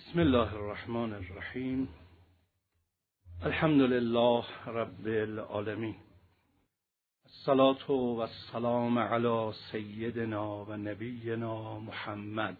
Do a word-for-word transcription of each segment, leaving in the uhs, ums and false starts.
بسم الله الرحمن الرحیم. الحمد لله رب العالمین. الصلاة و السلام علی سیدنا و نبینا محمد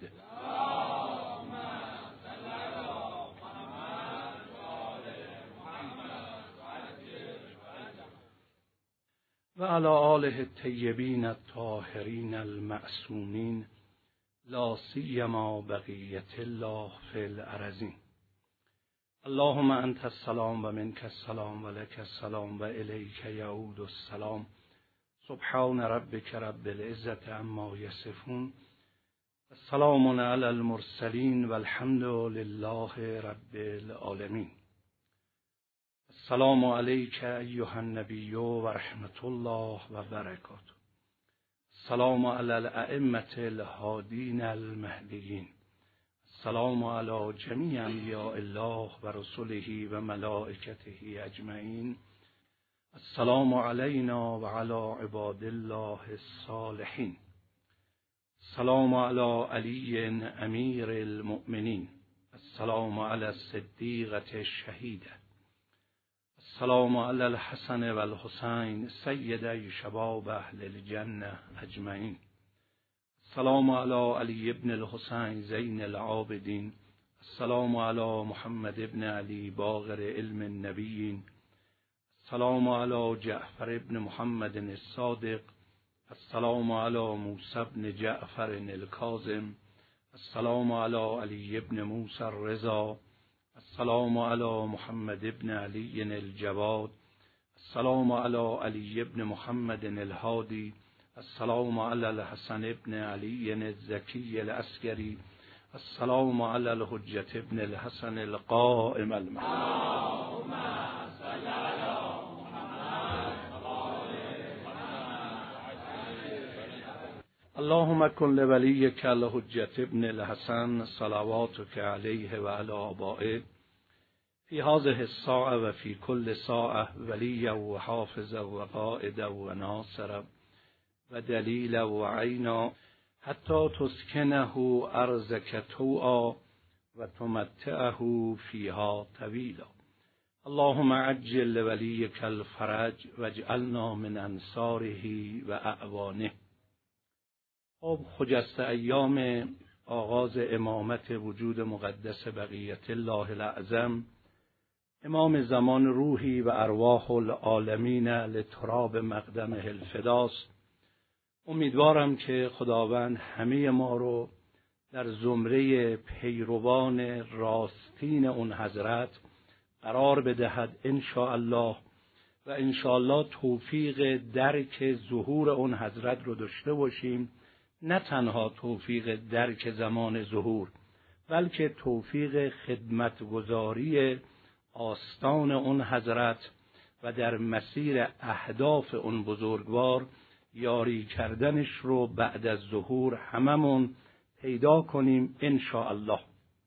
و علی آله الطیبین الطاهرین المعصومین، لا سیما بقیة الله فی الارضین. اللهم انت السلام و منک السلام و لک السلام و الیک یعود السلام. سبحان ربک رب العزة عما یصفون. السلام علی المرسلین و الحمد لله رب العالمین. السلام علیک ایها النبی و رحمت الله و برکاته. السلام علی الائمة الهادین المهدیین. السلام علی جمیع انبیاء الله و رسله و ملائکته اجمعین. السلام علینا و علی عباد الله الصالحین. السلام علی علی امیر المؤمنین. السلام علی الصدیقة الشهیدة. السلام علی الحسن و الحسین سیدی شباب اهل الجنة اجمعین. السلام علی علی ابن الحسین زین العابدین. السلام علی محمد ابن علی باقر علم النبیین. السلام علی جعفر ابن محمد الصادق. السلام علی موسی ابن جعفر الکاظم. السلام علی علی ابن موسی الرضا. السلام علی محمد ابن علی الجواد. السلام علی علی ابن محمد الهادی. السلام علی الحسن ابن علی الزکی العسکری. السلام علی الحجة ابن الحسن القائم المهدی. اللهم کن لولیک الحجة ابن الحسن صلواتک علیه و علی آبائه فی هذه الساعة و فی کل ساعة ولیا و حافظا و قائدا و ناصرا و دلیلا و عینا حتی تسکنه ارضک طوعا و تمتعه فیها طویلا. اللهم عجل لولیک الفرج واجعلنا من انصاره و اعوانه. خب خجسته ایام آغاز امامت وجود مقدس بقیت الله الاعظم، امام زمان روحی و ارواح العالمین لتراب مقدمه الفداست. امیدوارم که خداوند همه ما رو در زمره پیروان راستین اون حضرت قرار بدهد انشاءالله، و انشاءالله توفیق درک ظهور اون حضرت رو داشته باشیم. نه تنها توفیق درک زمان ظهور، بلکه توفیق خدمتگزاری آستان اون حضرت و در مسیر اهداف اون بزرگوار یاری کردنش رو بعد از ظهور هممون پیدا کنیم انشاءالله.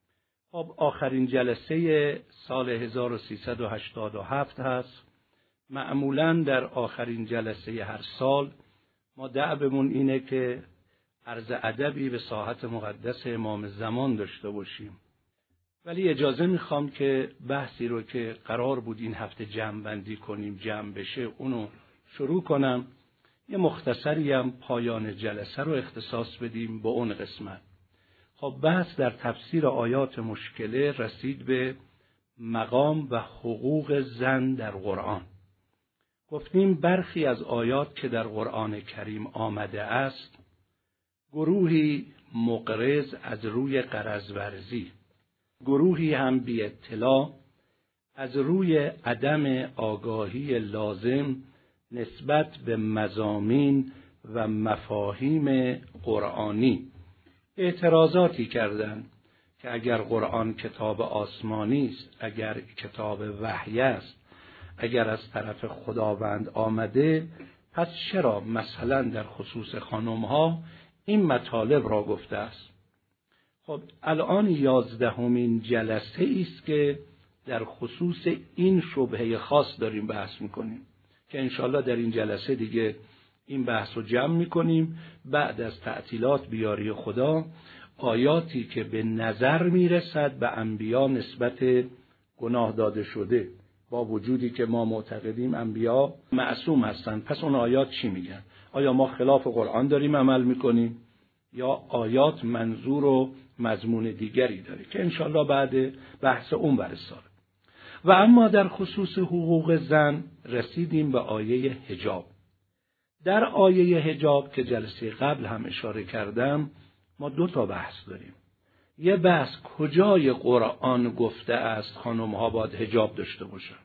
خب آخرین جلسه سال هزار و سیصد و هشتاد و هفت هست. معمولاً در آخرین جلسه هر سال ما دأبمون اینه که عرض ادبی به ساحت مقدس امام زمان داشته باشیم، ولی اجازه میخوام که بحثی رو که قرار بود این هفته جمع بندی کنیم جمع بشه اونو شروع کنم. یه مختصری هم پایان جلسه رو اختصاص بدیم به اون قسمت. خب بحث در تفسیر آیات مشکله رسید به مقام و حقوق زن در قرآن. گفتیم برخی از آیات که در قرآن کریم آمده است، گروهی مقرض از روی غرض ورزی، گروهی هم بی اطلاع از روی عدم آگاهی لازم نسبت به مضامین و مفاهیم قرآنی اعتراضاتی کردند که اگر قرآن کتاب آسمانی است، اگر کتاب وحی است، اگر از طرف خداوند آمده، پس چرا مثلا در خصوص خانم‌ها این مطالب را گفته است؟ خب الان یازدهمین جلسه است که در خصوص این شبهه خاص داریم بحث میکنیم که انشالله در این جلسه دیگه این بحث رو جمع میکنیم. بعد از تعطیلات بیاری خدا آیاتی که به نظر میرسد به انبیا نسبت گناه داده شده، با وجودی که ما معتقدیم انبیا معصوم هستند. پس اون آیات چی میگن؟ آیا ما خلاف قرآن داریم عمل میکنیم یا آیات منظور و مضمون دیگری داره که انشالله بعد بحث اون برساره. و اما در خصوص حقوق زن رسیدیم به آیه حجاب. در آیه حجاب که جلسه قبل هم اشاره کردم ما دو تا بحث داریم. یه بحث کجای قرآن گفته است خانم‌ها باید حجاب داشته باشن،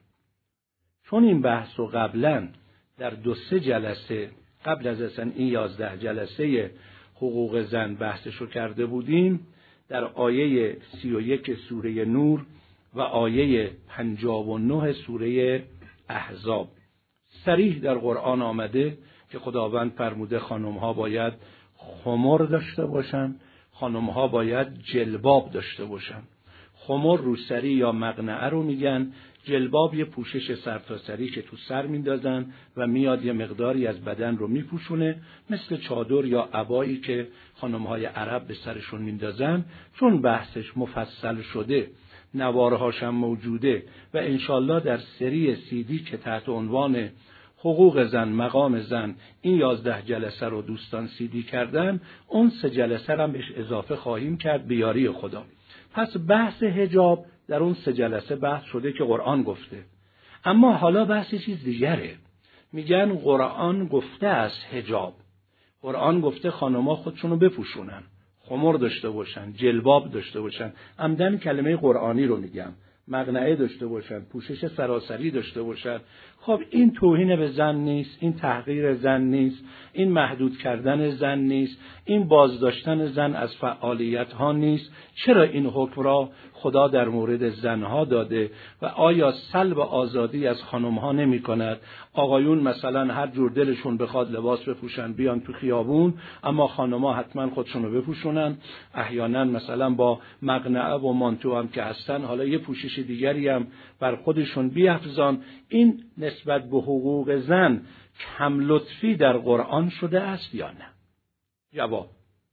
چون این بحث رو قبلا در دو سه جلسه قبل از اصلا این یازده جلسه حقوق زن بحثشو کرده بودیم. در آیه سی و یک سوره نور و آیه پنجاه و نه سوره احزاب صریح در قرآن آمده که خداوند فرموده خانم‌ها باید خمر داشته باشن، خانم‌ها باید جلباب داشته باشن. خمر روسری یا مقنعه رو میگن، جلباب یه پوشش سرتاسری که تو سر میندازن و میاد یه مقداری از بدن رو میپوشونه، مثل چادر یا عبایی که خانم‌های عرب به سرشون میندازن. چون بحثش مفصل شده، نوارهاش هم موجوده و انشالله در سری سیدی که تحت عنوان حقوق زن، مقام زن، این یازده جلسه رو دوستان سیدی کردن، اون سه جلسه رو هم بهش اضافه خواهیم کرد به یاری خدا. پس بحث حجاب در اون سه جلسه بحث شده که قرآن گفته، اما حالا بحث چیز دیگره. میگن قرآن گفته است حجاب، قرآن گفته خانم‌ها خودشونو بپوشونن، خمر داشته باشن، جلباب داشته باشن. عمدن کلمه قرآنی رو میگم، مقنعه داشته باشن، پوشش سراسری داشته باشن. خب این توهین به زن نیست، این تحقیر زن نیست، این محدود کردن زن نیست، این بازداشتن زن از فعالیت ها نیست. چرا این حکم را خدا در مورد زنها داده و آیا سلب آزادی از خانمها نمی کند؟ آقایون مثلا هر جور دلشون بخواد لباس بپوشن بیان تو خیابون، اما خانمها حتما خودشونو بپوشونن، احیانا مثلا با مقنعه و مانتو هم که هستن حالا یه پوشش دیگری هم بر خودشون بیافزان. این نسبت به حقوق زن کم لطفی در قرآن شده است یا نه؟ جواب: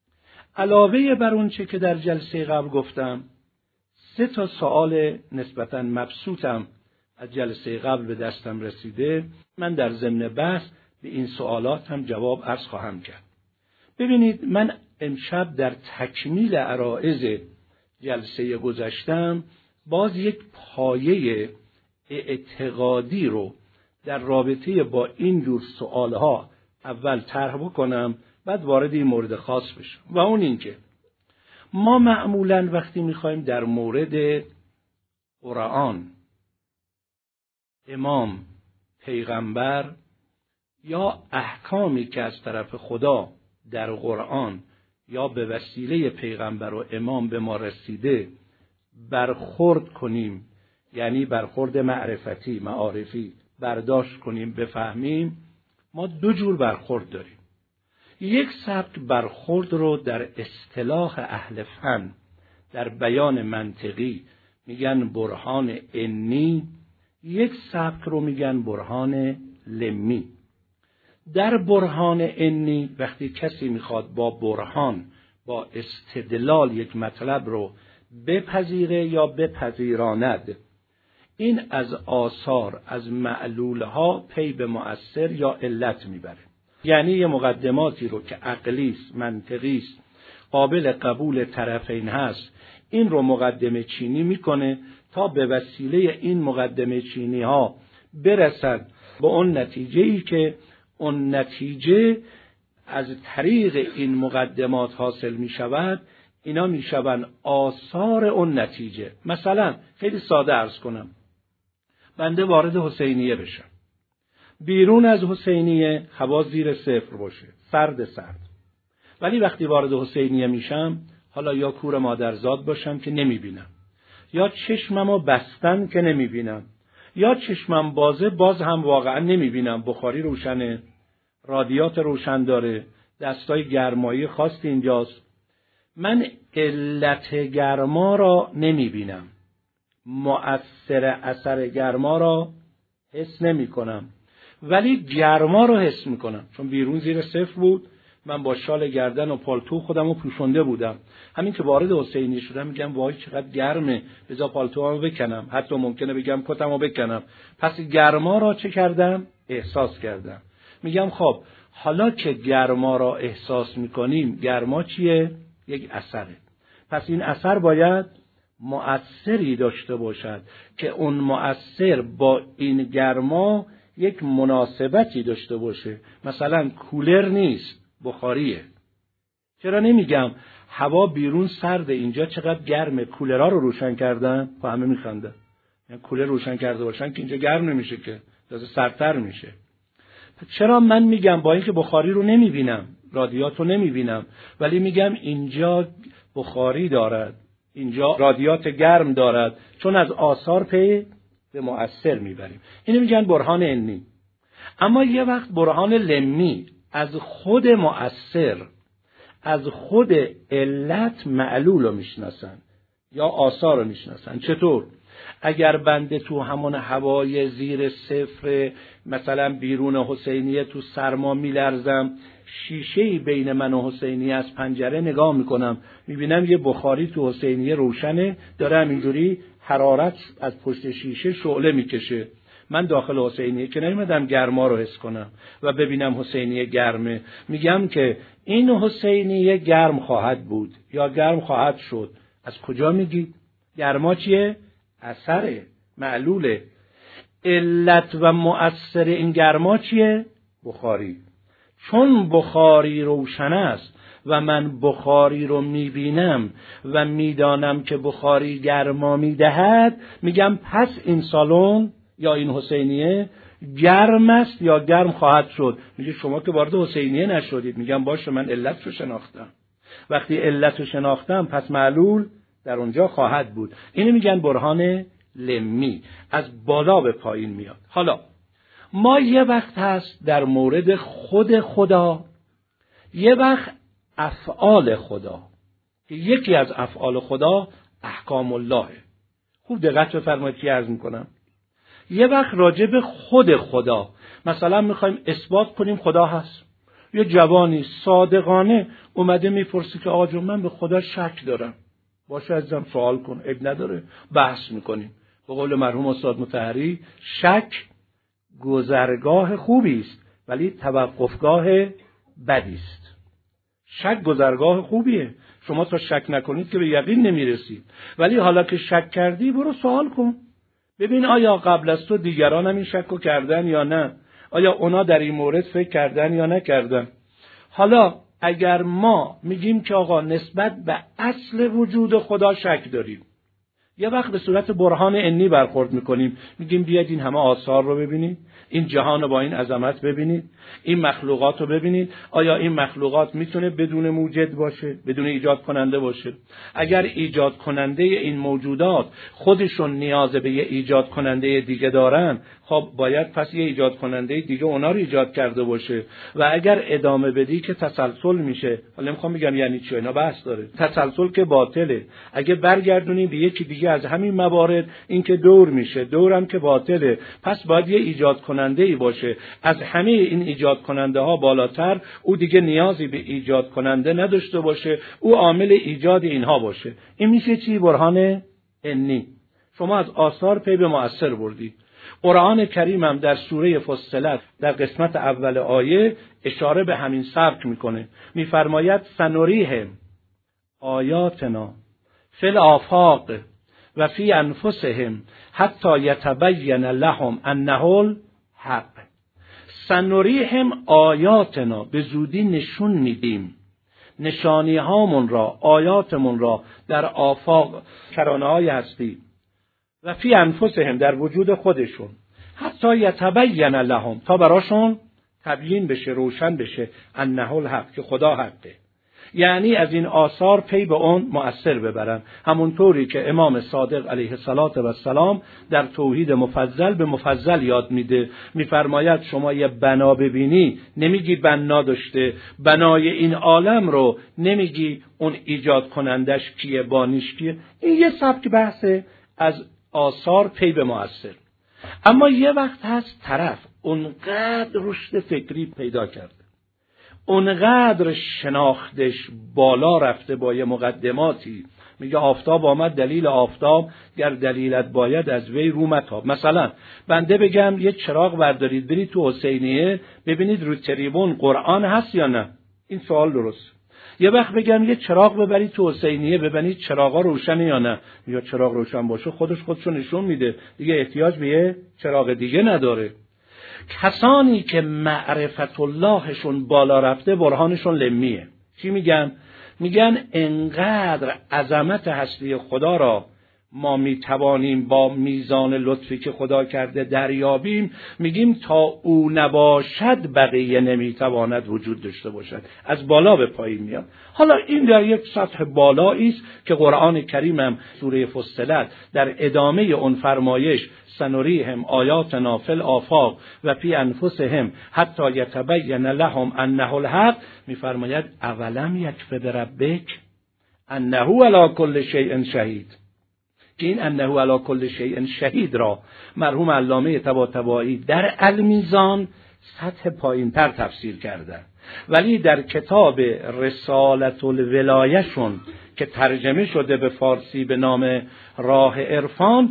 علاوه بر اون چه که در جلسه قبل گفتم، سه تا سوال نسبتاً مبسوطم از جلسه قبل به دستم رسیده. من در ضمن بحث به این سوالات هم جواب عرض خواهم کرد. ببینید، من امشب در تکمیل عرائض جلسه گذشتم باز یک پایه اعتقادی رو در رابطه با این جور سوالها اول طرح بکنم، بعد وارد این مورد خاص بشم. و اون این که ما معمولاً وقتی میخوایم در مورد قرآن، امام، پیغمبر یا احکامی که از طرف خدا در قرآن یا به وسیله پیغمبر و امام به ما رسیده برخورد کنیم، یعنی برخورد معرفتی، معارفی برداشت کنیم، بفهمیم، ما دو جور برخورد داریم. یک سبک برخورد رو در اصطلاح اهل فن در بیان منطقی میگن برهان عنی، یک سبک رو میگن برهان لمی. در برهان عنی وقتی کسی میخواد با برهان، با استدلال یک مطلب رو بپذیره یا بپذیراند، این از آثار، از معلولها پی به مؤثر یا علت میبره. یعنی یه مقدماتی رو که عقلیست، منطقیست، قابل قبول طرفین هست، این رو مقدمه چینی میکنه تا به وسیله این مقدمه چینی ها برسد به اون نتیجه‌ای که اون نتیجه از طریق این مقدمات حاصل می شود. اینا می شوند آثار اون نتیجه. مثلا خیلی ساده عرض کنم، بنده وارد حسینیه بشم، بیرون از حسینیه هوا زیر صفر باشه، سرد سرد، ولی وقتی وارد حسینیه میشم حالا یا کور مادرزاد باشم که نمی بینم، یا چشممو بستن که نمی بینم، یا چشمم بازه باز هم واقعا نمی بینم، بخاری روشنه، رادیات روشن داره، دستای گرمایی خاص اینجاست، من علت گرما را نمی بینم، مؤثر اثر گرما را حس نمی کنم، ولی گرما رو حس می کنم، چون بیرون زیر صفر بود من با شال گردن و پالتو خودم رو پوشونده بودم. همین که وارد حسینیه شدم میگم وای چقدر گرمه، بذار پالتوامو بکنم، حتی ممکنه بگم کتمو بکنم. پس گرما را چه کردم؟ احساس کردم. میگم خب حالا که گرما را احساس میکنیم، گرما چیه؟ یک اثره. پس این اثر باید مؤثری داشته باشد که اون مؤثر با این گرما یک مناسبتی داشته باشه. مثلا کولر نیست، بخاریه. چرا نمیگم هوا بیرون سرده، اینجا چقدر گرمه، کولرها رو روشن کردن؟ خب همه میخندن. یعنی کولر روشن کرده باشن که اینجا گرم نمیشه، که تازه سردتر میشه. چرا من میگم با اینکه بخاری رو نمیبینم، رادیات رو نمیبینم، ولی میگم اینجا بخاری دارد، اینجا رادیات گرم دارد، چون از آثار پی به مؤثر میبریم. اینو میگن برهان عنی. اما یه وقت برهان لمی، از خود مؤثر، از خود علت معلول رو میشناسن یا آثار رو میشناسن. چطور؟ اگر بنده تو همون هوای زیر صفر مثلا بیرون حسینیه تو سرما میلرزم، شیشه‌ای بین من و حسینیه از پنجره نگاه میکنم، میبینم یه بخاری تو حسینیه روشنه، داره همینجوری حرارت از پشت شیشه شعله میکشه. من داخل حسینیه که نمیدم گرما رو حس کنم و ببینم حسینیه گرمه، میگم که این حسینیه گرم خواهد بود یا گرم خواهد شد. از کجا میگید؟ گرما چیه؟ اثره، معلوله. علت و مؤثر این گرما چیه؟ بخاری. چون بخاری روشن است و من بخاری رو میبینم و میدانم که بخاری گرما میدهد، میگم پس این سالن یا این حسینیه گرم است یا گرم خواهد شد. میگه شما که وارد حسینیه نشدید. میگم باشه، من علت رو شناختم. وقتی علت رو شناختم پس معلول در اونجا خواهد بود. اینو میگن برهان لمی، از بالا به پایین میاد. حالا ما یه وقت هست در مورد خود خدا، یه وقت افعال خدا، که یکی از افعال خدا احکام الله. خوب دقت بفرمایید که عرض میکنم. یه وقت راجع به خود خدا، مثلا میخوایم اثبات کنیم خدا هست. یه جوانی صادقانه اومده میپرسه که آقا جون من به خدا شک دارم. باشه عزیزم سوال کن، عیب نداره، بحث میکنیم. به قول مرحوم استاد مطهری، شک گذرگاه خوبی است ولی توقفگاه بدی است. شک گذرگاه خوبیه، شما تا شک نکنید که به یقین نمیرسید. ولی حالا که شک کردی برو سوال کن، ببین آیا قبل از تو دیگران هم این شک رو کردن یا نه، آیا اونا در این مورد فکر کردن یا نکردن. حالا اگر ما میگیم که آقا نسبت به اصل وجود خدا شک داریم، یه وقت به صورت برهان عنی برخورد میکنیم، میگیم بیاید این همه آثار رو ببینید، این جهان رو با این عظمت ببینید، این مخلوقات رو ببینید. آیا این مخلوقات میتونه بدون موجد باشه، بدون ایجاد کننده باشه؟ اگر ایجاد کننده این موجودات خودشون نیاز به یه ایجاد کننده دیگه دارن، خب باید پس یه ایجاد کننده دیگه اونا رو ایجاد کرده باشه. و اگر ادامه بدی که تسلسل میشه. حالا میخوام بگم یعنی چی، اینا بحث داره. تسلسل که باطله. اگه برگردونیم به یکی دیگه از همین موارد، این که دور میشه، دورم که باطله، پس باید یه ایجاد کننده ای باشه. از همه این ایجاد کننده ها بالاتر او دیگه نیازی به ایجاد کننده نداشته باشه، او عامل ایجاد اینها باشه. این میشه چی؟ برهان عنی. شما از آثار پی به مؤثر بردی. قرآن کریم هم در سوره فصلت در قسمت اول آیه اشاره به همین سبک میکنه. میفرماید سنریهم آیاتنا فی الآفاق و فی انفسهم حتی یتبین لهم انه الحق. سنریهم آیاتنا، به زودی نشون میدیم نشانی هامون را، آیاتمون را در آفاق، کرانه های هستی، و فی انفسهم، در وجود خودشون، حتی یتبین لهم، تا براشون تبیین بشه، روشن بشه، انه الحق، که خدا حقه. یعنی از این آثار پی به اون مؤثر ببرن. همونطوری که امام صادق علیه السلام در توحید مفضل به مفضل یاد میده، میفرماید شما یه بنا ببینی نمیگی بنا داشته، بنای این عالم رو نمیگی اون ایجاد کنندش کیه، بانیش کیه. این یه سبک بحثه از آثار پی به مؤثر. اما یه وقت هست طرف اونقدر رشد فکری پیدا کرده، اونقدر شناختش بالا رفته با یه مقدماتی. میگه آفتاب آمد دلیل آفتاب، گر دلیلت باید از وی رو متاب. مثلا بنده بگم یه چراغ بردارید برید تو حسینیه ببینید رو تریبون قرآن هست یا نه، این سوال درست. یه وقت بگم یه چراغ ببرید تو حسینیه ببینید چراغا روشنه یا نه، یا چراغ روشن باشه خودش خودشو نشون میده، دیگه احتیاج به یه چراغ دیگه نداره. کسانی که معرفت اللهشون بالا رفته برهانشون لمیه. چی میگن؟ میگن انقدر عظمت هستی خدا را ما میتوانیم با میزان لطفی که خدا کرده دریابیم، میگیم تا او نباشد بقیه نمیتواند وجود داشته باشد. از بالا به پایین میاد. حالا این در یک سطح بالایی است که قرآن کریم هم سوره فصلت در ادامه اون فرمایش سنریهم آیاتنا فی الآفاق و فی انفسهم حتی یتبین لهم انه الحق میفرماید اولم یکف بربک انه علی کل شیء شهید. که این انه علی کل شیء شهید را مرحوم علامه طباطبایی در المیزان سطح پایین‌تر تفسیر کردن، ولی در کتاب رسالت الولایه‌شون که ترجمه شده به فارسی به نام راه عرفان،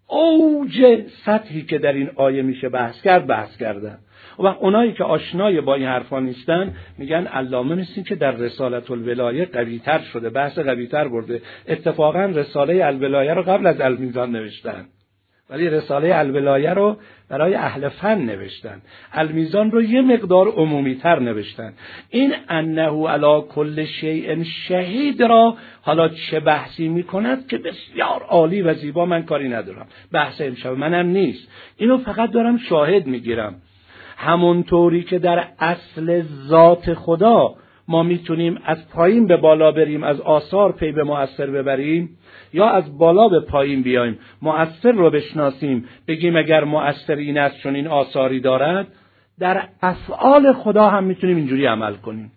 اوج سطحی که در این آیه میشه بحث کرد بحث کردن. و اونایی که آشنای با این حرفا نیستن میگن علامه مثل که در رسالت الولایه قوی‌تر شده، بحث قوی‌تر برده. اتفاقا رساله الولایه رو قبل از المیزان نوشتن، ولی رساله الولایه رو برای اهل فن نوشتن، المیزان رو یه مقدار عمومی‌تر نوشتن. این انه علی کل شیء شهید را حالا چه بحثی میکند که بسیار عالی و زیبا، من کاری ندارم، بحث امشب منم نیست، اینو فقط دارم شاهد میگیرم. همونطوری که در اصل ذات خدا ما میتونیم از پایین به بالا بریم، از آثار پی به مؤثر ببریم، یا از بالا به پایین بیایم مؤثر رو بشناسیم بگیم اگر مؤثر این است چون این آثاری دارد، در افعال خدا هم میتونیم اینجوری عمل کنیم.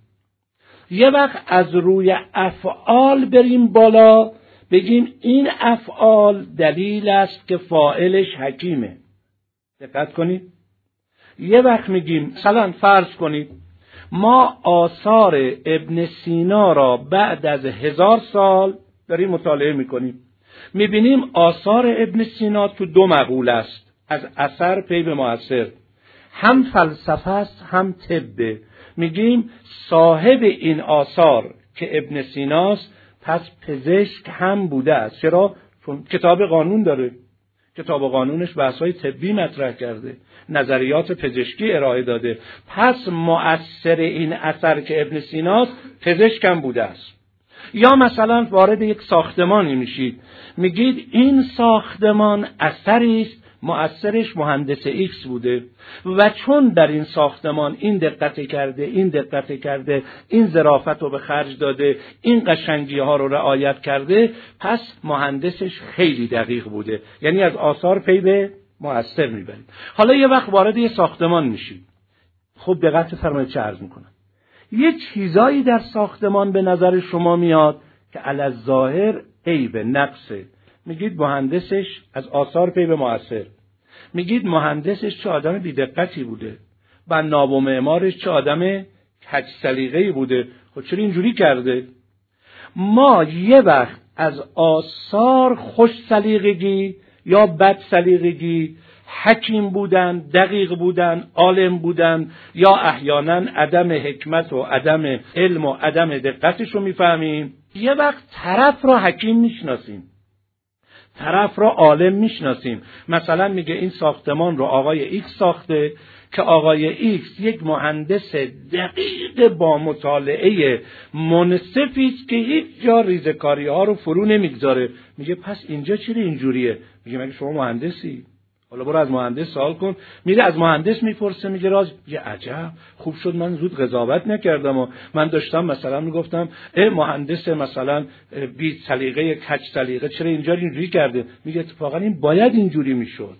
یه وقت از روی افعال بریم بالا بگیم این افعال دلیل است که فاعلش حکیمه. دقت کنید. یه وقت میگیم مثلا فرض کنید ما آثار ابن سینا را بعد از هزار سال داریم مطالعه میکنیم، میبینیم آثار ابن سینا تو دو مقوله است، از اثر پی به مؤثر، هم فلسفه است هم طب. میگیم صاحب این آثار که ابن سیناست پس پزشک هم بوده است. چرا؟ چون کتاب قانون داره، کتاب قانونش بحث‌های طبی مطرح کرده، نظریات پزشکی ارائه داده، پس مؤثر این اثر که ابن سیناست پزشک هم بوده است. یا مثلا وارد یک ساختمانی میشید میگید این ساختمان اثری است، مؤثرش مهندس ایکس بوده و چون در این ساختمان این دقت کرده این دقت کرده این ظرافت رو به خرج داده این قشنگی ها رو رعایت کرده پس مهندسش خیلی دقیق بوده. یعنی از آثار پی به مؤثر میبرید. حالا یه وقت وارد یه ساختمان میشید، خب دقت فرمایید چه عرض میکنم، یه چیزایی در ساختمان به نظر شما میاد که علی الظاهر عیب نقصه، میگید مهندسش از آثار پی به مؤثر، میگید مهندسش چه آدم بی‌دقتی بوده، بناب و معمارش چه آدم کج سلیقه‌ای بوده. خب چرا اینجوری کرده؟ ما یه وقت از آثار خوش سلیقگی یا بد سلیقگی، حکیم بودن، دقیق بودن، عالم بودن، یا احیانا عدم حکمت و عدم علم و عدم دقتش رو میفهمیم. یه وقت طرف رو حکیم میشناسیم، طرف رو عالم میشناسیم. مثلا میگه این ساختمان رو آقای ایکس ساخته که آقای ایکس یک مهندس دقیق با مطالعه منصفی است که هیچ جا ریزکاری ها رو فرو نمیگذاره. میگه پس اینجا چرا اینجوریه؟ میگه مگه شما مهندسی؟ حالا برو از مهندس سوال کن. میره از مهندس میپرسه، میگه راز یه عجب خوب شد من زود قضاوت نکردم و من داشتم مثلا میگفتم ای مهندس مثلا بی سلیقه کج سلیقه چرا اینجا اینجوری کرده؟ میگه اتفاقا این باید اینجوری میشد.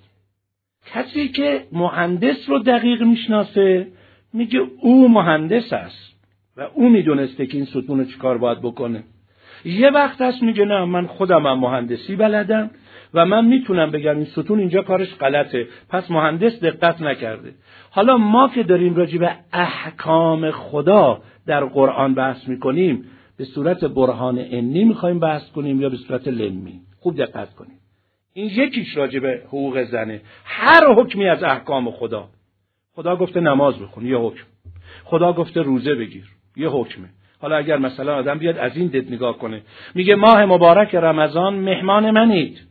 کسی که مهندس رو دقیق میشناسه میگه او مهندس است و او میدونسته که این ستون رو چیکار باید بکنه. یه وقت هست میگه نه من خودم هم مهندسی بلدم و من میتونم بگم این ستون اینجا کارش غلطه، پس مهندس دقت نکرده. حالا ما که داریم راجع به احکام خدا در قرآن بحث میکنیم، به صورت برهان عنی میخوایم بحث کنیم یا به صورت لمی؟ خوب دقت کنیم. این یکیش راجع به حقوق زنه. هر حکمی از احکام خدا، خدا گفته نماز بخون، یه حکم. خدا گفته روزه بگیر، یه حکمه. حالا اگر مثلا آدم بیاد از این دید نگاه کنه، میگه ماه مبارک رمضان مهمان منید،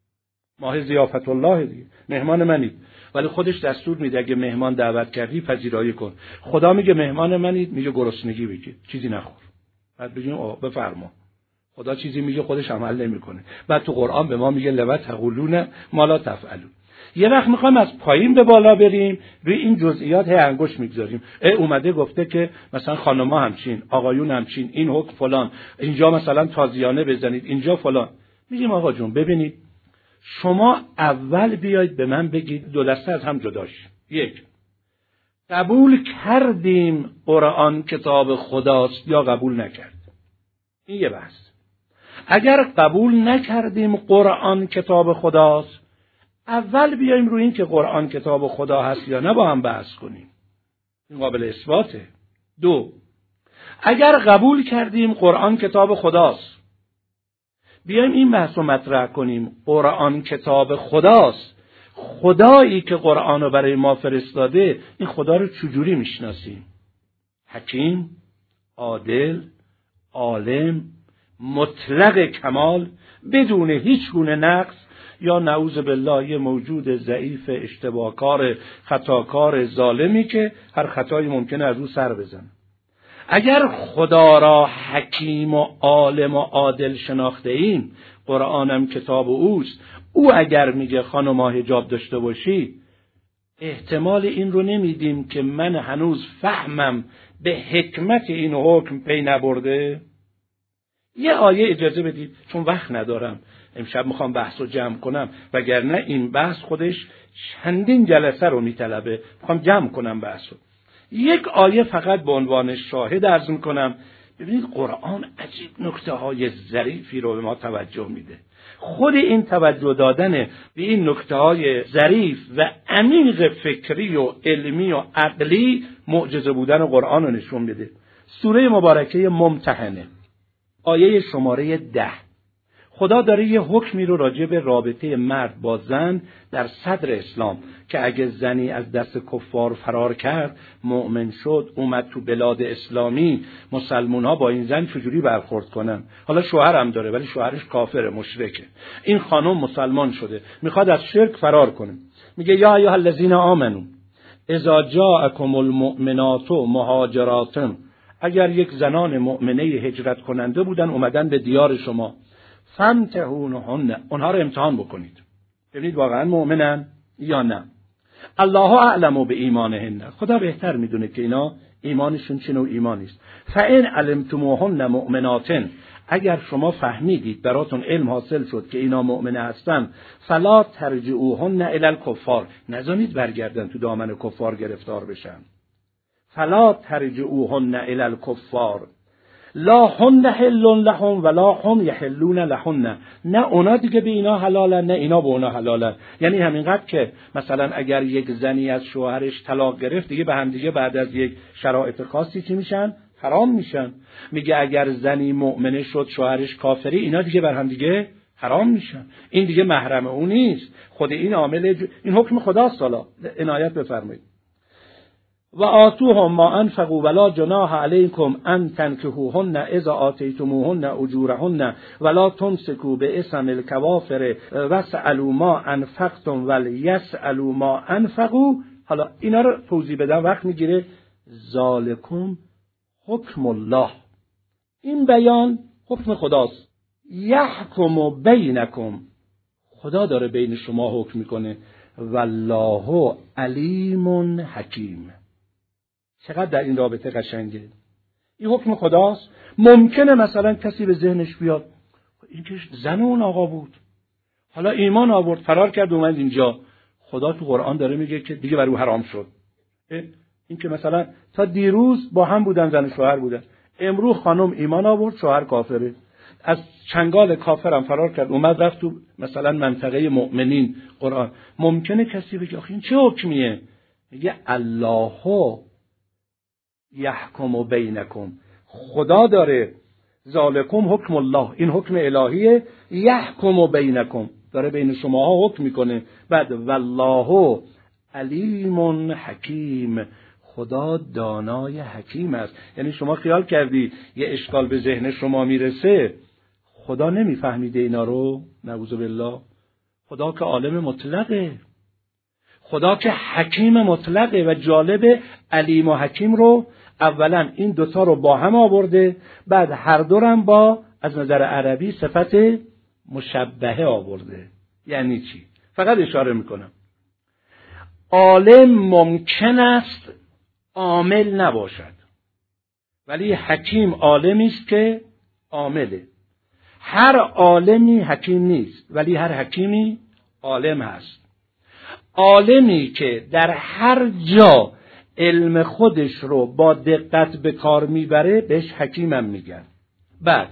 ماه ضیافت الله دیگه، مهمان منید، ولی خودش دستور میده اگه مهمان دعوت کردی پذیرایی کن. خدا میگه مهمان منید، میگه گرسنگی بگیر، چیزی نخور. بعد بگیم آه بفرما. خدا چیزی میگه خودش عمل نمیکنه. بعد تو قرآن به ما میگه لو تقولون ما لا تفعلون. یه وقت میخوایم از پایین به بالا بریم، روی این جزئیات هی انگشت میگذاریم. ای اومده گفته که مثلا خانم‌ها همچین، آقایون همچین، این حکم فلان، اینجا مثلا تازیانه بزنید، اینجا فلان. میگیم آقا جون ببینید، شما اول بیاید به من بگید دو دسته از هم جداش. یک، قبول کردیم قرآن کتاب خداست یا قبول نکردیم؟ این یه بحث. اگر قبول نکردیم قرآن کتاب خداست، اول بیایم روی این که قرآن کتاب خدا هست یا نه با هم بحث کنیم. این قابل اثباته. دو، اگر قبول کردیم قرآن کتاب خداست، بیایم این بحث رو مطرح کنیم. قرآن کتاب خداست، خدایی که قرآن رو برای ما فرستاده، این خدا رو چجوری میشناسیم؟ حکیم، عادل، عالم، مطلق کمال، بدون هیچ گونه نقص یا نعوذ بالله یه موجود ضعیف، اشتباهکار، خطاکار، ظالمی که هر خطایی ممکنه از او سر بزنه. اگر خدا را حکیم و عالم و عادل شناخته ایم، قرآنم کتاب اوست، او اگر میگه خانم حجاب داشته باشی، احتمال این رو نمیدیم که من هنوز فهمم به حکمت این حکم پی نبرده؟ یه آیه اجازه بدید، چون وقت ندارم امشب میخوام بحث رو جمع کنم، وگرنه این بحث خودش چندین جلسه رو میطلبه. میخوام جمع کنم بحث رو. یک آیه فقط به عنوان شاهد عرض میکنم. ببینید قرآن عجیب نکته های ظریفی رو به ما توجه میده. خود این توجه دادن به این نکته های ظریف و عمیق فکری و علمی و عقلی معجزه بودن قرآن رو نشون میده. سوره مبارکه ممتحنه، آیه شماره ده. خدا داره یه حکمی رو راجع به رابطه مرد با زن در صدر اسلام، که اگه زنی از دست کفار فرار کرد، مؤمن شد، اومد تو بلاد اسلامی، مسلمون ها با این زن چجوری برخورد کنن؟ حالا شوهر هم داره ولی شوهرش کافره، مشرکه. این خانم مسلمان شده، میخواد از شرک فرار کنه. میگه یا ایها الذین آمنو اذا جاءکم المؤمنات مهاجرات، اگر یک زنان مؤمنه هجرت کننده بودن اومدن به دیار شما، فامتحنوهن، اونها رو امتحان بکنید، ببینید واقعا مؤمنن یا نه. الله اعلم به ایمانهن، خدا بهتر میدونه که اینا ایمانشون چه نوع ایمانی است. فان علمتموهن مؤمنات، اگر شما فهمیدید، براتون علم حاصل شد که اینا مؤمنه هستن، فلا ترجعوهن الی الکفار، نذارید برگردن تو دامن کفار گرفتار بشن. فلا ترجعوهن الی الکفار لا هن حل لهم ولا هم یحلون لهن، نه اونا دیگه به اینا حلالن نه اینا به اونا حلالن. یعنی همینقدر که مثلا اگر یک زنی از شوهرش طلاق گرفت، دیگه به هم دیگه بعد از یک شرایط خاصی چی میشن؟ حرام میشن. میگه اگر زنی مؤمنه شد شوهرش کافری، اینا دیگه بر هم دیگه حرام میشن، این دیگه محرم اون نیست. خود این عامل جو... این حکم خداست. حالا عنایت بفرمایید. و آتوهم ما انفقوا ولا جناح علیکم ان تنکحوهن اذا آتیتموهن اجورهن ولا تمسکوا باسم الکوافر واسألوا ما انفقتم ولیسألوا ما انفقوا. حالا اینا رو توضیح بدم وقت میگیره. ذالکم حکم الله، این بیان حکم خداست. یحکم بینکم، خدا داره بین شما حکم میکنه. والله علیم حکیم. چقدر در این رابطه قشنگه. این حکم خداست. ممکنه مثلا کسی به ذهنش بیاد این که زن اون آقا بود، حالا ایمان آورد، فرار کرد اومد اینجا. خدا تو قرآن داره میگه که دیگه بر او حرام شد. این که مثلا تا دیروز با هم بودن، زن و شوهر بودن، امروز خانم ایمان آورد، شوهر کافره. از چنگال کافرم فرار کرد اومد رفت تو مثلا منطقه مؤمنین قرآن، ممکنه کسی بگه آخه این چه حکمیه؟ میگه الله یحکم بینکم، خدا داره، ذالکم حکم الله، این حکم الهیه، یحکم بینکم، داره بین شماها حکم میکنه. بعد والله علیم حکیم، خدا دانای حکیم است. یعنی شما خیال کردی یه اشکال به ذهن شما میرسه خدا نمیفهمیده اینا رو؟ نعوذ بالله. خدا که عالم مطلقه، خدا که حکیم مطلقه. و جالب علیم و حکیم رو اولا این دوتا رو با هم آورده، بعد هر دورم با از نظر عربی صفت مشبهه آورده. یعنی چی؟ فقط اشاره میکنم. عالم ممکن است عامل نباشد، ولی حکیم عالمی است که عامله. هر عالمی حکیم نیست، ولی هر حکیمی عالم هست. عالمی که در هر جا علم خودش رو با دقت به کار میبره بهش حکیمم میگن. بعد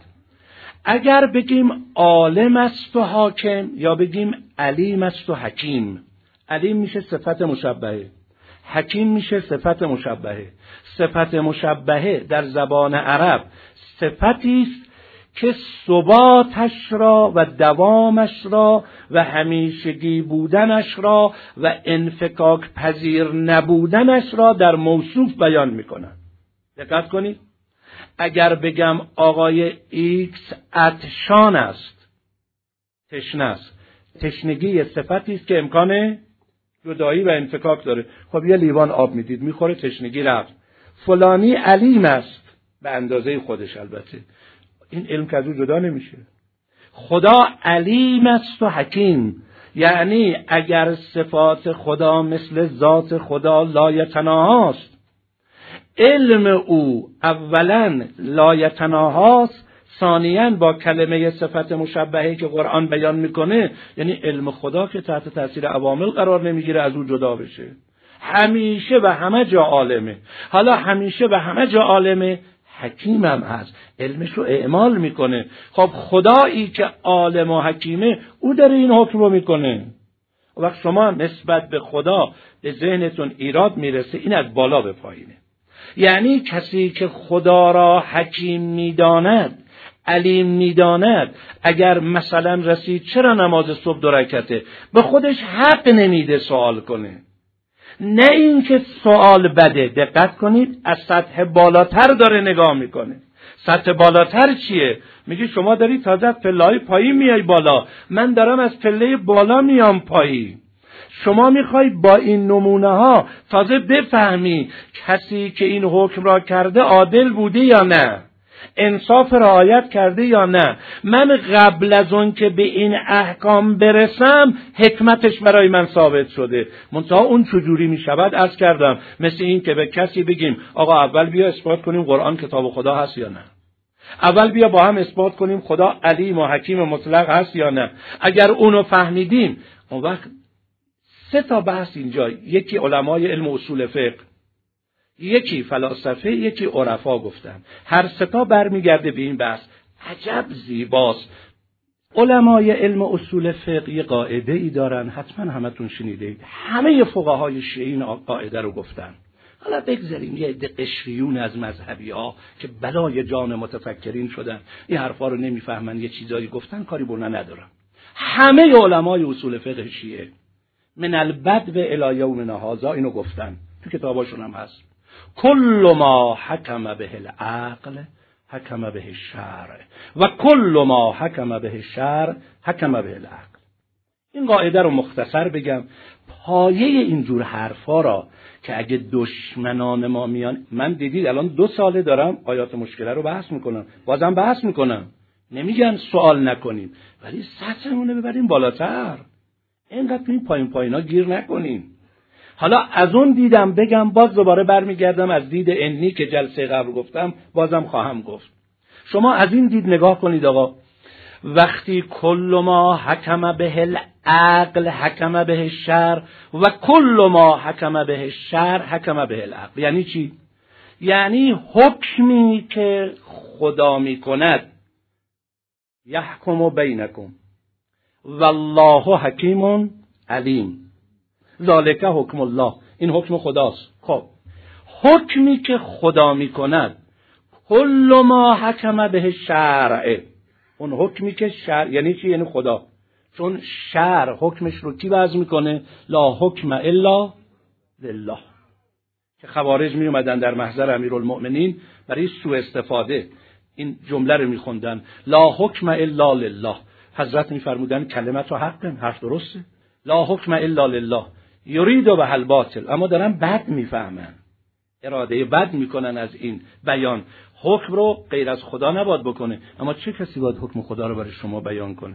اگر بگیم عالم است و حاکم یا بگیم علیم است و حکیم، علیم میشه صفت مشبهه، حکیم میشه صفت مشبهه. صفت مشبهه در زبان عرب صفتی است که ثباتش را و دوامش را و همیشگی بودنش را و انفکاک پذیر نبودنش را در موصوف بیان میکنن. دقت کنید، اگر بگم آقای ایکس عطشان است، تشنه است، تشنگی صفتی است که امکان جدایی و انفکاک داره. خب یه لیوان آب میدید میخوره، تشنگی رفت. فلانی علیم است به اندازه خودش، البته این علم که از او جدا نمیشه. خدا علیم است و حکیم، یعنی اگر صفات خدا مثل ذات خدا لایتناهاست، علم او اولا لایتناهاست، ثانیاً با کلمه صفت مشبهه که قرآن بیان میکنه، یعنی علم خدا که تحت تاثیر عوامل قرار نمیگیره از او جدا بشه، همیشه و همه جا عالمه. حالا همیشه و همه جا عالمه، حکیم هم هست، علمش رو اعمال میکنه. خب خدایی که عالم و حکیمه او داره این حکم رو میکنه. وقت شما نسبت به خدا به ذهنتون ایراد میرسه، این از بالا به پایینه. یعنی کسی که خدا را حکیم میداند، علیم میداند، اگر مثلا رسید چرا نماز صبح دو رکعته، به خودش حق نمیده سوال کنه. نه اینکه سوال بده، دقت کنید، از سطح بالاتر داره نگاه میکنه. سطح بالاتر چیه؟ میگه شما داری تازه از پله‌های پایین میای بالا، من دارم از پله بالا میام پایین. شما میخوای با این نمونه ها تازه بفهمی کسی که این حکم را کرده عادل بوده یا نه، انصاف رعایت کرده یا نه. من قبل از اون که به این احکام برسم حکمتش برای من ثابت شده، منتها اون چجوری میشود عرض کردم. مثل این که به کسی بگیم آقا اول بیا اثبات کنیم قرآن کتاب خدا هست یا نه، اول بیا با هم اثبات کنیم خدا علیم و حکیم مطلق هست یا نه. اگر اونو فهمیدیم اون وقت سه تا بحث اینجا، یکی علمای علم اصول فقه، یکی فلاسفه، یکی عرفا گفتن، هر سه تا برمیگرده به این بحث. عجب زیباست. علمای علم اصول فقه یه قاعده ای دارن، حتما همتون شنیده اید، همه فقهای شیعه این قاعده رو گفتن. حالا بگذاریم یه عده قشریون از مذهبی ها که بلای جان متفکرین شدن این حرفا رو نمیفهمن، یه چیزایی گفتن، کاری برنا ندارن. همه علمای اصول فقه شیعه من البدو الی یومنا هذا اینو گفتن، تو کتاباشون هم هست. کل ما حکم به العقل حکم به الشرع و کل ما حکم به الشرع حکم به العقل. این قاعده رو مختصر بگم، پایه اینجور حرفا را که اگه دشمنان ما میان، من دیدید الان دو ساله دارم آیات مشکله رو بحث میکنم، بازم بحث میکنم، نمیگن سوال نکنیم، ولی سطحمون رو ببریم بالاتر، اینقدر تو این پایین پایینا گیر نکنیم. حالا از اون دیدم بگم، باز دوباره برمیگردم از دید علمی که جلسه قبل گفتم، بازم خواهم گفت. شما از این دید نگاه کنید آقا، وقتی کل ما حکم به العقل حکم به الشرع و کل ما حکم به الشرع حکم به العقل، یعنی چی؟ یعنی حکمی که خدا میکند یحکم بینکم والله حکیم علیم. ذالک حکم الله، این حکم خداست. خب حکمی که خدا میکند، کل ما حکم به شرع، اون حکمی که شرع یعنی چی؟ یعنی خدا. چون شرع حکمش رو کی وضع میکنه؟ لا حکم الا لله. که خوارج می اومدن در محضر امیرالمؤمنین برای سوء استفاده این جمله رو میخوندن، لا حکم الا لله. حضرت میفرمودن کلمت و حق، حرف درسته، لا حکم الا لله، یرید و به الباطل، اما دارن بد میفهمن، اراده بد میکنن از این بیان. حکم رو غیر از خدا نباید بکنه، اما چه کسی باید حکم خدا رو برای شما بیان کنه؟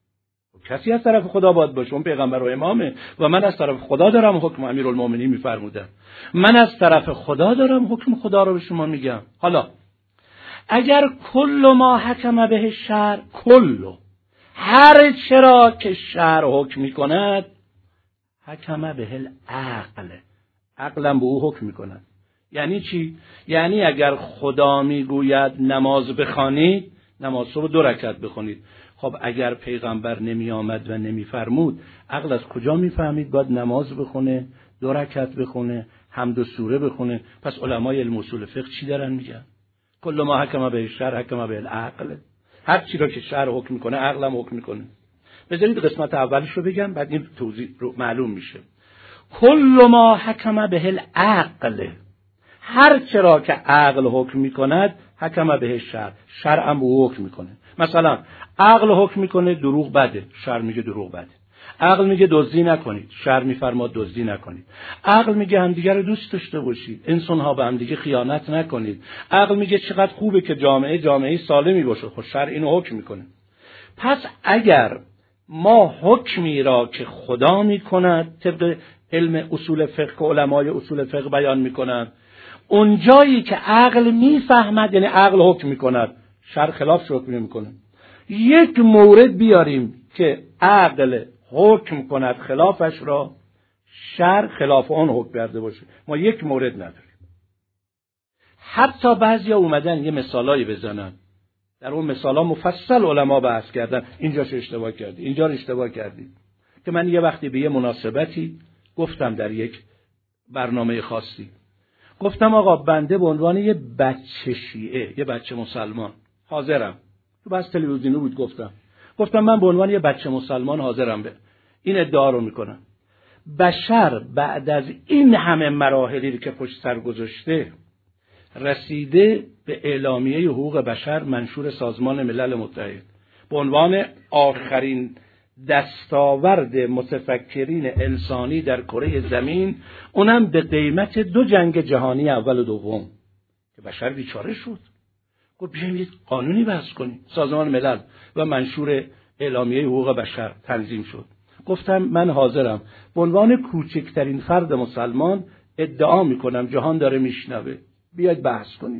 کسی از طرف خدا باید باشه، اون پیغمبر و امامه. و من از طرف خدا دارم حکم امیرالمومنین میفرمودن، من از طرف خدا دارم حکم خدا رو به شما میگم. حالا اگر کل ما حکم به شرع، کل هر چرا که شرع حکم میکند، حکم به العقل، عقلم به او حکم میکند. یعنی چی؟ یعنی اگر خدا میگوید نماز بخوانید، نماز رو دو رکعت بخونید. خب اگر پیغمبر نمی آمد و نمی فرمود، عقل از کجا می فهمید باید نماز بخونه، دو رکعت بخونه، حمد و سوره بخونه؟ پس علمای علم اصول فقه چی دارن میگن؟ کل ما حکم به شرع حکم به العقل، هر چی را که شرع حکم میکنه عقلم حکم میکنه. بذارید قسمت اولش رو بگم، بعد این توضیح رو معلوم میشه. کل ما حکم به العقل، هر چی را که عقل حکم میکند، حکم به شرع، شرع هم به حکم میکنه. مثلا عقل حکم میکنه دروغ بده، شرع میگه دروغ بده. عقل میگه دزدی نکنید، شرع میفرماد دزدی نکنید. عقل میگه همدیگه رو دوست داشته باشید، انسان ها به همدیگه خیانت نکنید. عقل میگه چقدر خوبه که جامعه جامعه سالمی باشه، خب شرع اینو حکم میکنه. پس اگر ما حکمی را که خدا میکند، طبق علم اصول فقه که علمای اصول فقه بیان میکنند، اون جایی که عقل میفهمد، یعنی عقل حکم میکند، شرع خلاف حکم نمیکنه. یک مورد بیاریم که عقل حکم کند خلافش را، شرع خلاف اون حکم کرده باشه، ما یک مورد نداریم. حتی بعضیا اومدن یه مثالایی بزنن، در اون مثالا مفصل علما بحث کردن، اینجاش اشتباه کردی، اینجا رو اشتباه کردی. که من یه وقتی به یه مناسبتی گفتم در یک برنامه خاصی، گفتم آقا بنده به عنوان یه بچه شیعه، یه بچه مسلمان حاضرم، تو بحث تلویزیونی بود، گفتم گفتم من به عنوان یه بچه مسلمان حاضرم به این ادعا رو میکنم، بشر بعد از این همه مراحلی که پشت سر گذاشته رسیده به اعلامیه حقوق بشر منشور سازمان ملل متحد به عنوان آخرین دستاورد متفکرین انسانی در کره زمین، اونم به قیمت دو جنگ جهانی اول و دوم که بشر بیچاره شد. گفت بیایم یک قانونی بحث کنیم. سازمان ملل و منشور اعلامیه حقوق بشر تنظیم شد. گفتم من حاضرم به عنوان کوچکترین فرد مسلمان ادعا میکنم، جهان داره میشنوه، بیاید بحث کنیم.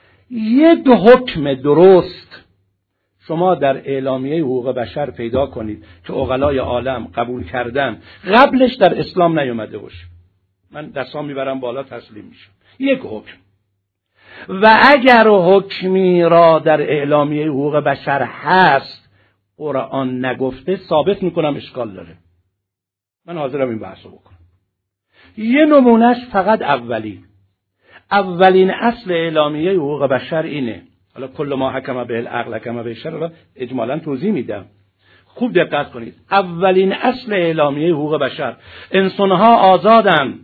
یک حکم درست شما در اعلامیه حقوق بشر پیدا کنید که عقلای عالم قبول کردن، قبلش در اسلام نیومده باشه، من دستام میبرم بالا تسلیم میشم. یک حکم. و اگر حکمی را در اعلامیه حقوق بشر هست قرآن نگفته، ثابت میکنم اشکال داره. من حاضرم این بحثو بکنم. یه نمونهش فقط اولی. اولین اصل اعلامیه حقوق بشر اینه. حالا کل ما حکم به العقل حکم به الشرع اجمالا توضیح میدم. خوب دقت کنید. اولین اصل اعلامیه حقوق بشر، انسانها آزادن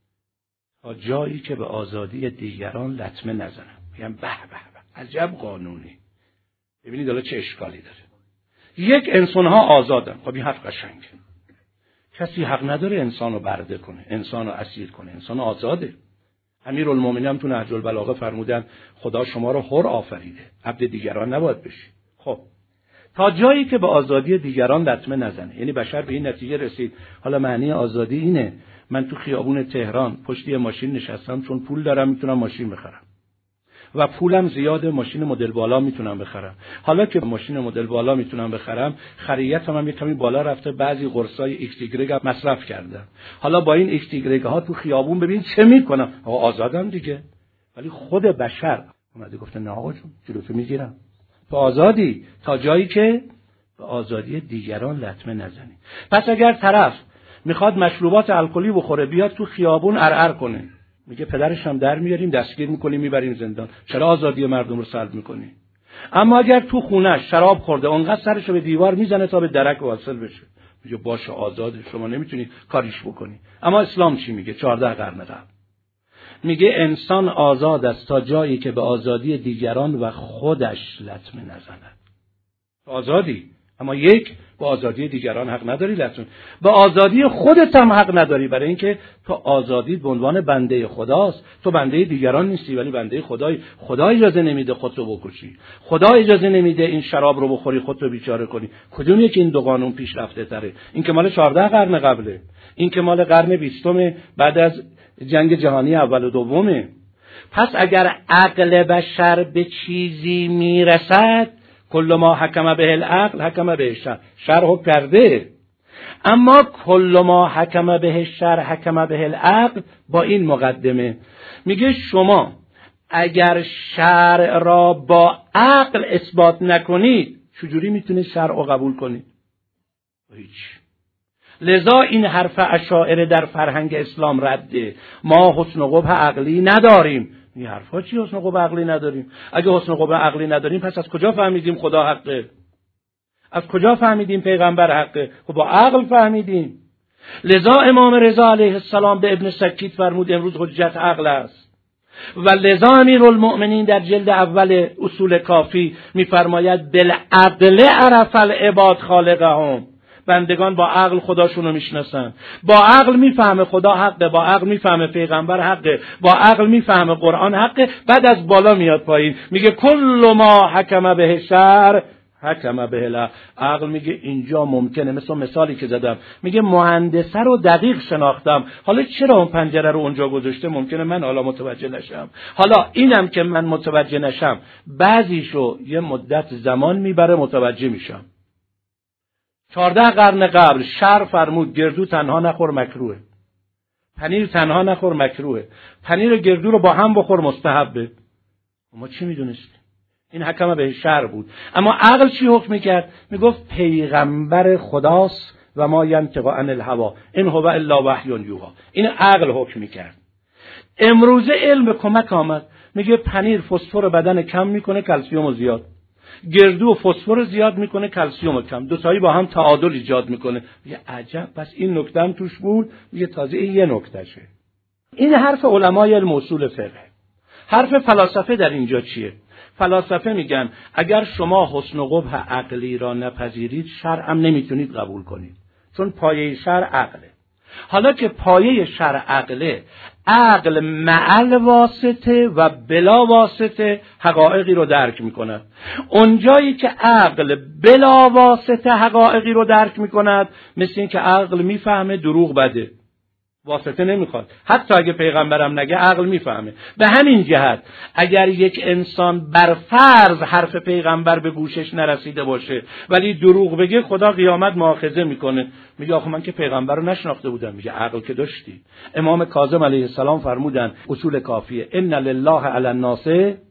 تا جایی که به آزادی دیگران لطمه نزنن. میگم به به به عجب قانونی. ببینید حالا چه اشکالی داره. یک، انسانها آزادن. خب این حرف قشنگه. کسی حق نداره انسانو برده کنه، انسانو اسیر کنه. انسان آزاده. امیرالمومنین هم تو نهج البلاغه فرمودن خدا شما رو حر آفریده، عبد دیگران نباید بشی. خب تا جایی که به آزادی دیگران لطمه نزنه، یعنی بشر به این نتیجه رسید. حالا معنی آزادی اینه من تو خیابون تهران پشت یه ماشین نشستم، چون پول دارم میتونم ماشین بخرم و پولم زیاده، ماشین مدل بالا میتونم بخرم. حالا که ماشین مدل بالا میتونم بخرم، خریتم هم یه کمی بالا رفته، بعضی قرصای ایکس ایگرگ مصرف کردم. حالا با این ایکس ایگرگ ها تو خیابون ببین چه میکنم. آقا آزادم دیگه. ولی خود بشر اومده گفته نه آقا جون جلوتو میگیرم، به آزادی تا جایی که به آزادی دیگران لطمه نزنی. پس اگر طرف میخواد مشروبات الکلی بخوره بیاد تو خیابون ارعر کنه، میگه پدرش هم در میاریم دستگیر میکنیم میبریم زندان، چرا آزادی مردم رو سلب میکنی؟ اما اگر تو خونه‌اش شراب خورده اونقدر سرشو به دیوار میزنه تا به درک واصل بشه، میگه باشه آزاده، شما نمیتونی کاریش بکنی. اما اسلام چی میگه؟ چهارده قرن قبل میگه انسان آزاد است تا جایی که به آزادی دیگران و خودش لطمه نزند. آزادی، اما یک، به آزادی دیگران حق نداری لطمه، به آزادی خودت هم حق نداری، برای اینکه تو آزادی به عنوان بنده خداست، تو بنده دیگران نیستی ولی بنده خدای. خدا اجازه نمیده خودتو بکشی، خدا اجازه نمیده این شراب رو بخوری خودتو بیچاره کنی. کدوم یکی این دو قانون پیشرفته تره؟ این که مال چهارده قرن قبله، این که مال قرن بیستم بعد از جنگ جهانی اول و دومه. پس اگر عقل بشر به چیزی میرسد، کل ما حکم به العقل حکم به شر، شر حکم کرده. اما کل ما حکم به شر حکم به العقل با این مقدمه میگه شما اگر شرع را با عقل اثبات نکنید چجوری میتونید شرع رو قبول کنید؟ هیچ. لذا این حرف اشاعره در فرهنگ اسلام رده. ما حسن و قبح عقلی نداریم. این حرفا چی حسن و قبح عقلی نداریم؟ اگه حسن و قبح عقلی نداریم پس از کجا فهمیدیم خدا حقه؟ از کجا فهمیدیم پیغمبر حقه؟ خب با عقل فهمیدیم. لذا امام رضا علیه السلام به ابن سکیت فرمود امروز حجت عقل است. و لذا امیرالمؤمنین در جلد اول اصول کافی میفرماید بالعقل عرف العباد خالقهم. بندگان با عقل خداشونو میشناسن، با عقل میفهمه خدا حقه، با عقل میفهمه پیغمبر حقه، با عقل میفهمه قرآن حقه. بعد از بالا میاد پایین میگه کل ما حکم به شر حکم به العقل. عقل میگه اینجا ممکنه، مثل مثالی که زدم، میگه مهندسه رو دقیق شناختم، حالا چرا اون پنجره رو اونجا گذاشته ممکنه من حالا متوجه نشم، حالا اینم که من متوجه نشم بعضیشو یه مدت زمان میبره متوجه میشم. چهارده قرن قبل شرع فرمود گردو تنها نخور مکروه، پنیر تنها نخور مکروه، پنیر و گردو رو با هم بخور مستحبه. ما چی میدونستیم؟ این حکم به شرع بود. اما عقل چی حکم میکرد؟ میگفت پیغمبر خداست و ما ینطق عن الهوا ان هو الا وحی یوحی. این عقل حکم میکرد. امروزه علم به کمک آمد، میگه پنیر فسفر بدن کم میکنه کلسیوم زیاد، گردو فسفر زیاد میکنه کلسیوم کم، دو تایی با هم تعادل ایجاد میکنه. میگه عجب، پس این نکته هم توش بود. میگه تازه این یه نکتهشه. این حرف علمای علم اصول فقه. حرف فلاسفه در اینجا چیه؟ فلاسفه میگن اگر شما حسن و قبح عقلی را نپذیرید شرع هم نمیتونید قبول کنید، چون پایه شرع عقله. حالا که پایه شرع عقله، عقل معل واسطه و بلا واسطه حقایقی رو درک میکند. اونجایی که عقل بلا واسطه حقایقی رو درک میکند، مثل این که عقل میفهمه دروغ بده، واسطه نمیخواد. حتی اگه پیغمبرم نگه عقل میفهمه. به همین جهت اگر یک انسان بر فرض حرف پیغمبر به گوشش نرسیده باشه ولی دروغ بگه، خدا قیامت مؤاخذه میکنه. میگه آخه من که پیغمبر رو نشناخته بودم. میگه عقل که داشتی. امام کاظم علیه السلام فرمودن اصول کافیه ان لله علی الناس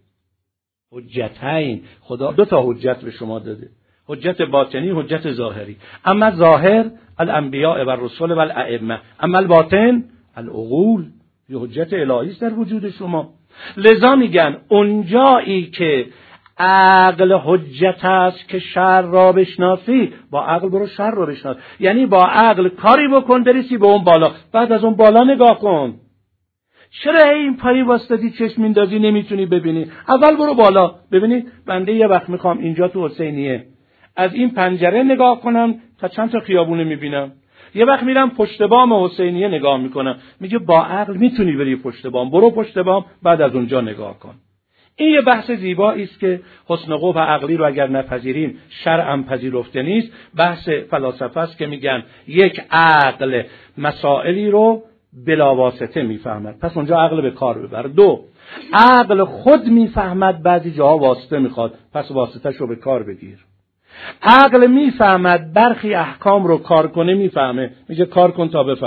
حجتین. خدا دو تا حجت به شما داده، حجت باطنی، حجت ظاهری. اما ظاهر الانبیاء و الرسل و الائمه، اما الباطن العقول. یه حجت الهی است در وجود شما. لذا میگن اونجایی که عقل حجت است که شر را بشناسی، با عقل برو شر را بشناس. یعنی با عقل کاری بکن برسی به اون بالا، بعد از اون بالا نگاه کن. چرا این پایی واسطی چشم میندازی نمیتونی ببینی؟ اول برو بالا. ببینید بنده یه وقت میخوام اینجا تو حسینیه از این پنجره نگاه کنم تا چند تا خیابونه میبینم، یه وقت میرم پشت بام حسینیه نگاه میکنم. میگه با عقل میتونی بری پشت بام، برو پشت بام، بعد از اونجا نگاه کن. این یه بحث زیبایی است که حسن و قبح عقلی رو اگر نپذیریم شرعاً پذیرفته نیست. بحث فلاسفه است که میگن یک عقل مسائلی رو بلا واسطه میفهمد، پس اونجا عقل به کار ببر. دو، عقل خود میفهمد بعضی جاها واسطه میخواد، پس واسطه‌ش رو به کار بگیر. عقل میفهمد برخی احکام رو کار کنه، میفهمه، میگه کار کن تا بفهمی.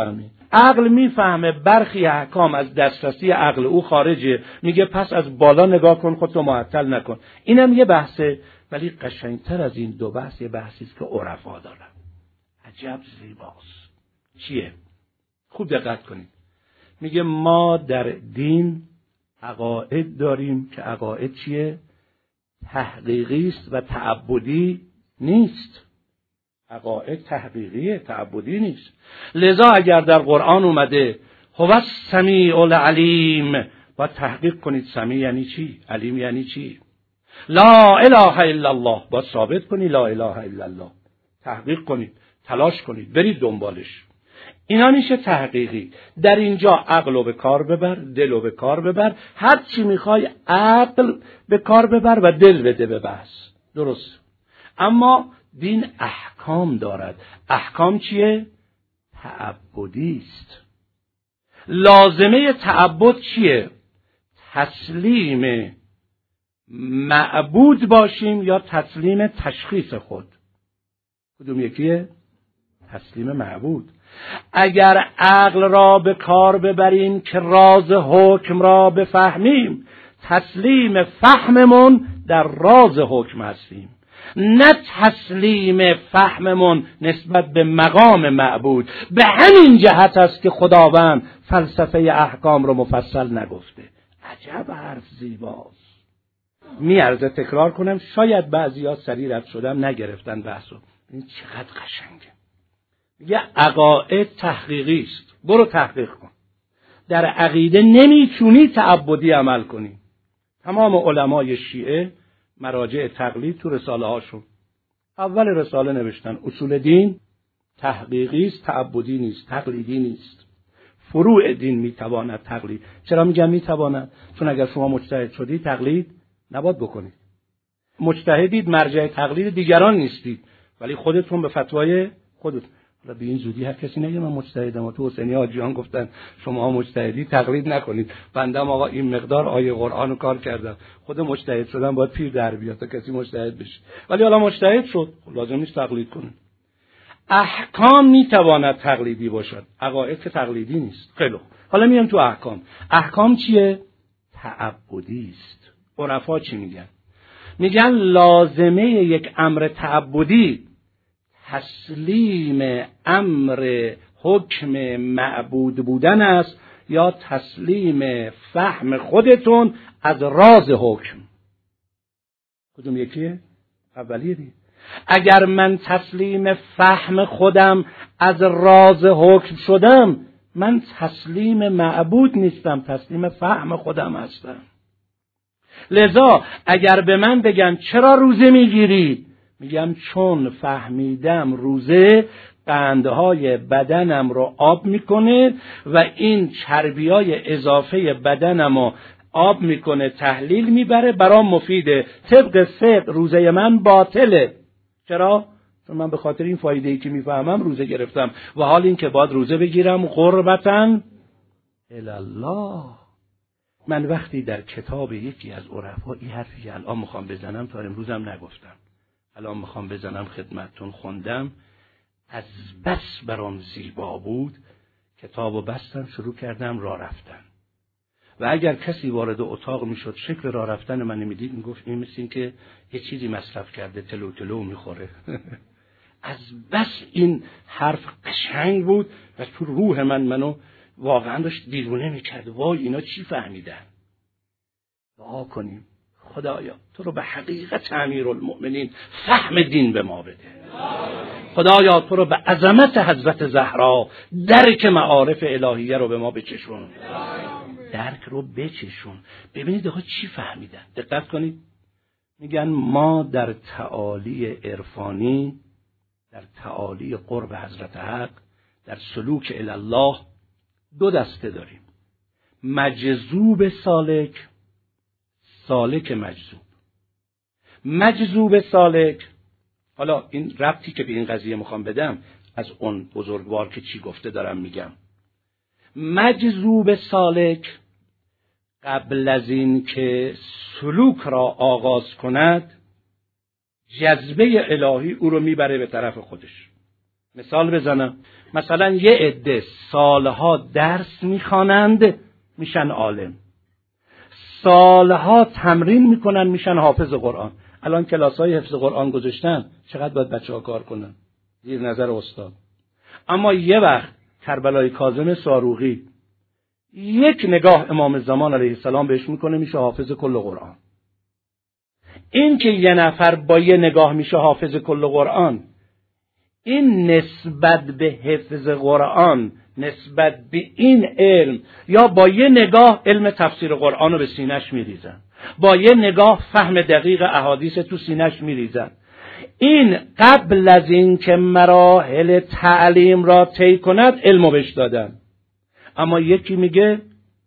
عقل میفهمه برخی احکام از دسترسی عقل او خارجه، میگه پس از بالا نگاه کن، خودتو معطل نکن. اینم یه بحثه، ولی قشنگتر از این دو بحث یه بحثی است که عرفا دارن. عجب زیباست. چیه؟ خوب دقت کنید. میگه ما در دین عقاید داریم که عقاید چیه؟ تحقیقی است و تعبدی نیست. عقاید تحقیقیه، تعبدی نیست. لذا اگر در قرآن اومده هو السمیع العلیم، باید تحقیق کنید سمیع یعنی چی؟ علیم یعنی چی؟ لا اله الا الله، باید ثابت کنید لا اله الا الله. تحقیق کنید، تلاش کنید، برید دنبالش. اینا میشه تحقیقی. در اینجا عقل رو به کار ببر، دل رو به کار ببر، هر چی میخوای عقل به کار ببر و دل بده به بحث. درست. اما دین احکام دارد. احکام چیه؟ تعبدی است. لازمه تعبد چیه؟ تسلیم معبود باشیم یا تسلیم تشخیص خود؟ کدوم یکیه؟ تسلیم معبود. اگر عقل را به کار ببریم که راز حکم را بفهمیم، تسلیم فهممون در راز حکم هستیم، نه تسلیم فهممون نسبت به مقام معبود. به همین جهت است که خداوند فلسفه احکام رو مفصل نگفته. عجب حرف زیباست. میارزه تکرار کنم، شاید بعضیا سریع رد شدن نگرفتن بحثو. این چقدر قشنگه. یه عقاید تحقیقی است، برو تحقیق کن. در عقیده نمیتونی تعبدی عمل کنی. تمام علمای شیعه مراجع تقلید تو رساله هاشون اول رساله نوشتن اصول دین تحقیقی است، تعبدی نیست، تقلیدی نیست. فروع دین میتواند تقلید. چرا میگم میتواند؟ چون اگر شما مجتهد شدید تقلید نباید بکنید. مجتهدید، مرجع تقلید دیگران نیستید، ولی خودتون به فتوای خودتون. حالا به این زودی هر کسی نگه من مجتهدم. و تو حسینی حاجیان گفتن شما مجتهدی تقلید نکنید. بندم آقا این مقدار آیه قرآن رو کار کردم، خود مجتهد شدن باید پیر در بیاد تا کسی مجتهد بشه. ولی حالا مجتهد شد، لازم نیست تقلید کنه. احکام میتواند تقلیدی باشد، عقاید که تقلیدی نیست. خیلی حالا میام تو احکام. احکام چیه؟ تعبدی است. عرفا چی میگن؟ میگن لازمه یک امر تعبدی تسلیم امر حکم معبود بودن است یا تسلیم فهم خودتون از راز حکم. کدوم یکیه؟ اولیه دی. اگر من تسلیم فهم خودم از راز حکم شدم، من تسلیم معبود نیستم، تسلیم فهم خودم هستم. لذا اگر به من بگن چرا روزه میگیری، میگم چون فهمیدم روزه قندهای بدنم رو آب میکنه و این چربیای اضافه بدنم رو آب میکنه، تحلیل میبره، برام مفیده. طبق فقه روزه من باطله. چرا؟ چون من به خاطر این فایده‌ای که میفهمم روزه گرفتم و حال این که باید روزه بگیرم قربتن الله. من وقتی در کتاب یکی از عرفا این حرفی که الان میخوام بزنم تا امروزم نگفتم، الان میخوام بزنم خدمتتون، خوندم، از بس برام زیبا بود، کتابو بستم، شروع کردم راه رفتن. و اگر کسی وارد اتاق میشد شکل راه رفتن من میدید، میگفت این مثل این که یه چیزی مصرف کرده تلو تلو میخوره. از بس این حرف قشنگ بود و تو روح من منو واقعا داشت دیوونه میکرد. وای اینا چی فهمیدن؟ دعا کنیم خدایا تو رو به حقیقت امیرالمؤمنین فهم دین به ما بده. خدایا تو رو به عظمت حضرت زهرا درک معارف الهیه رو به ما بچشون. درک رو بچشون. ببینید آقا چی فهمیدن. دقت کنید. میگن ما در تعالی عرفانی، در تعالی قرب حضرت حق، در سلوک الی الله دو دسته داریم: مجذوب سالک، سالک مجذوب. مجذوب سالک، حالا این ربطی که به این قضیه میخوام بدم از اون بزرگوار که چی گفته دارم میگم. مجذوب سالک قبل از این که سلوک را آغاز کند، جذبه الهی او رو میبره به طرف خودش. مثال بزنم، مثلا یه عده سالها درس میخوانند میشن عالم، سالها تمرین میکنن میشن حافظ قرآن. الان کلاس‌های حفظ قرآن گذاشتن، چقدر باید بچه‌ها کار کنن زیر نظر استاد. اما یه وقت کربلای کاظم صاروخی یک نگاه امام زمان علیه السلام بهش میکنه میشه حافظ کل قرآن. این که یه نفر با یه نگاه میشه حافظ کل قرآن، این نسبت به حفظ قرآن، نسبت به این علم، یا با یه نگاه علم تفسیر قرآن رو به سینش میریزن، با یه نگاه فهم دقیق احادیث تو سینش میریزن. این قبل از این که مراحل تعلیم را طی کند علمو بهش دادن. اما یکی میگه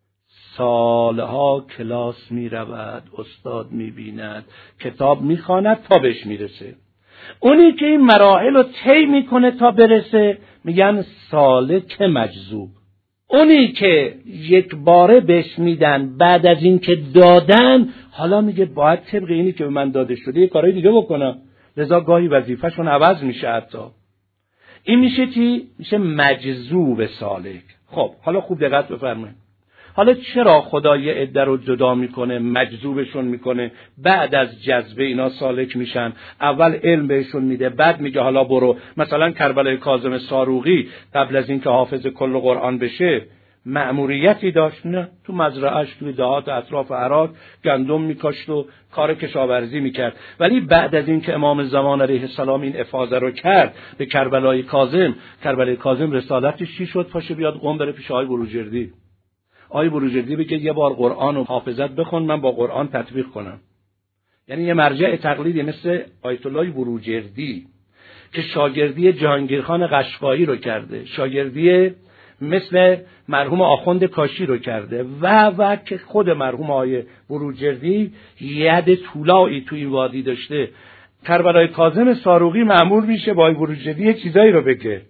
سالها کلاس میرود، استاد میبیند، کتاب میخواند تا بهش میرسه. اونی که این مراحل رو طی میکنه تا برسه میگن سالک مجذوب. اونی که یک باره بهش میدن بعد از این که دادن، حالا میگه باید طبق اینی که به من داده شده یه کارهای دیگه بکنم، لذا گاهی وظیفه‌شون عوض میشه. حتی این میشه چی؟ میشه مجذوب سالک. خب حالا خوب دقت بفرمایید. حالا چرا خدا یه عده رو جدا میکنه، مجذوبشون میکنه، بعد از جذبه اینا سالک میشن؟ اول علم بهشون میده، بعد میگه حالا برو. مثلا کربلای کاظم صاروخی قبل از اینکه حافظ کل قرآن بشه مأموریتی داشت، نه تو مزرعه‌اش توی دهات اطراف عراق گندم میکاشت و کار کشاورزی میکرد. ولی بعد از اینکه امام زمان علیه السلام این افاضه رو کرد به کربلای کاظم، کربلای کاظم رسالتش چی شد؟ پاشه بیاد قم بره پیش آقای بروجردی، آقای بروجردی بگه یه بار قرآن و حافظت بخون من با قرآن تطبیق کنم. یعنی یه مرجع تقلیدی مثل آیت الله بروجردی که شاگردی جهانگیرخان قشقایی رو کرده، شاگردی مثل مرحوم آخوند کاشی رو کرده و و که خود مرحوم آقای بروجردی ید طولایی تو این وادی داشته. کربلای کاظم صاروخی مأمور میشه با آقای بروجردی یه چیزایی رو بگه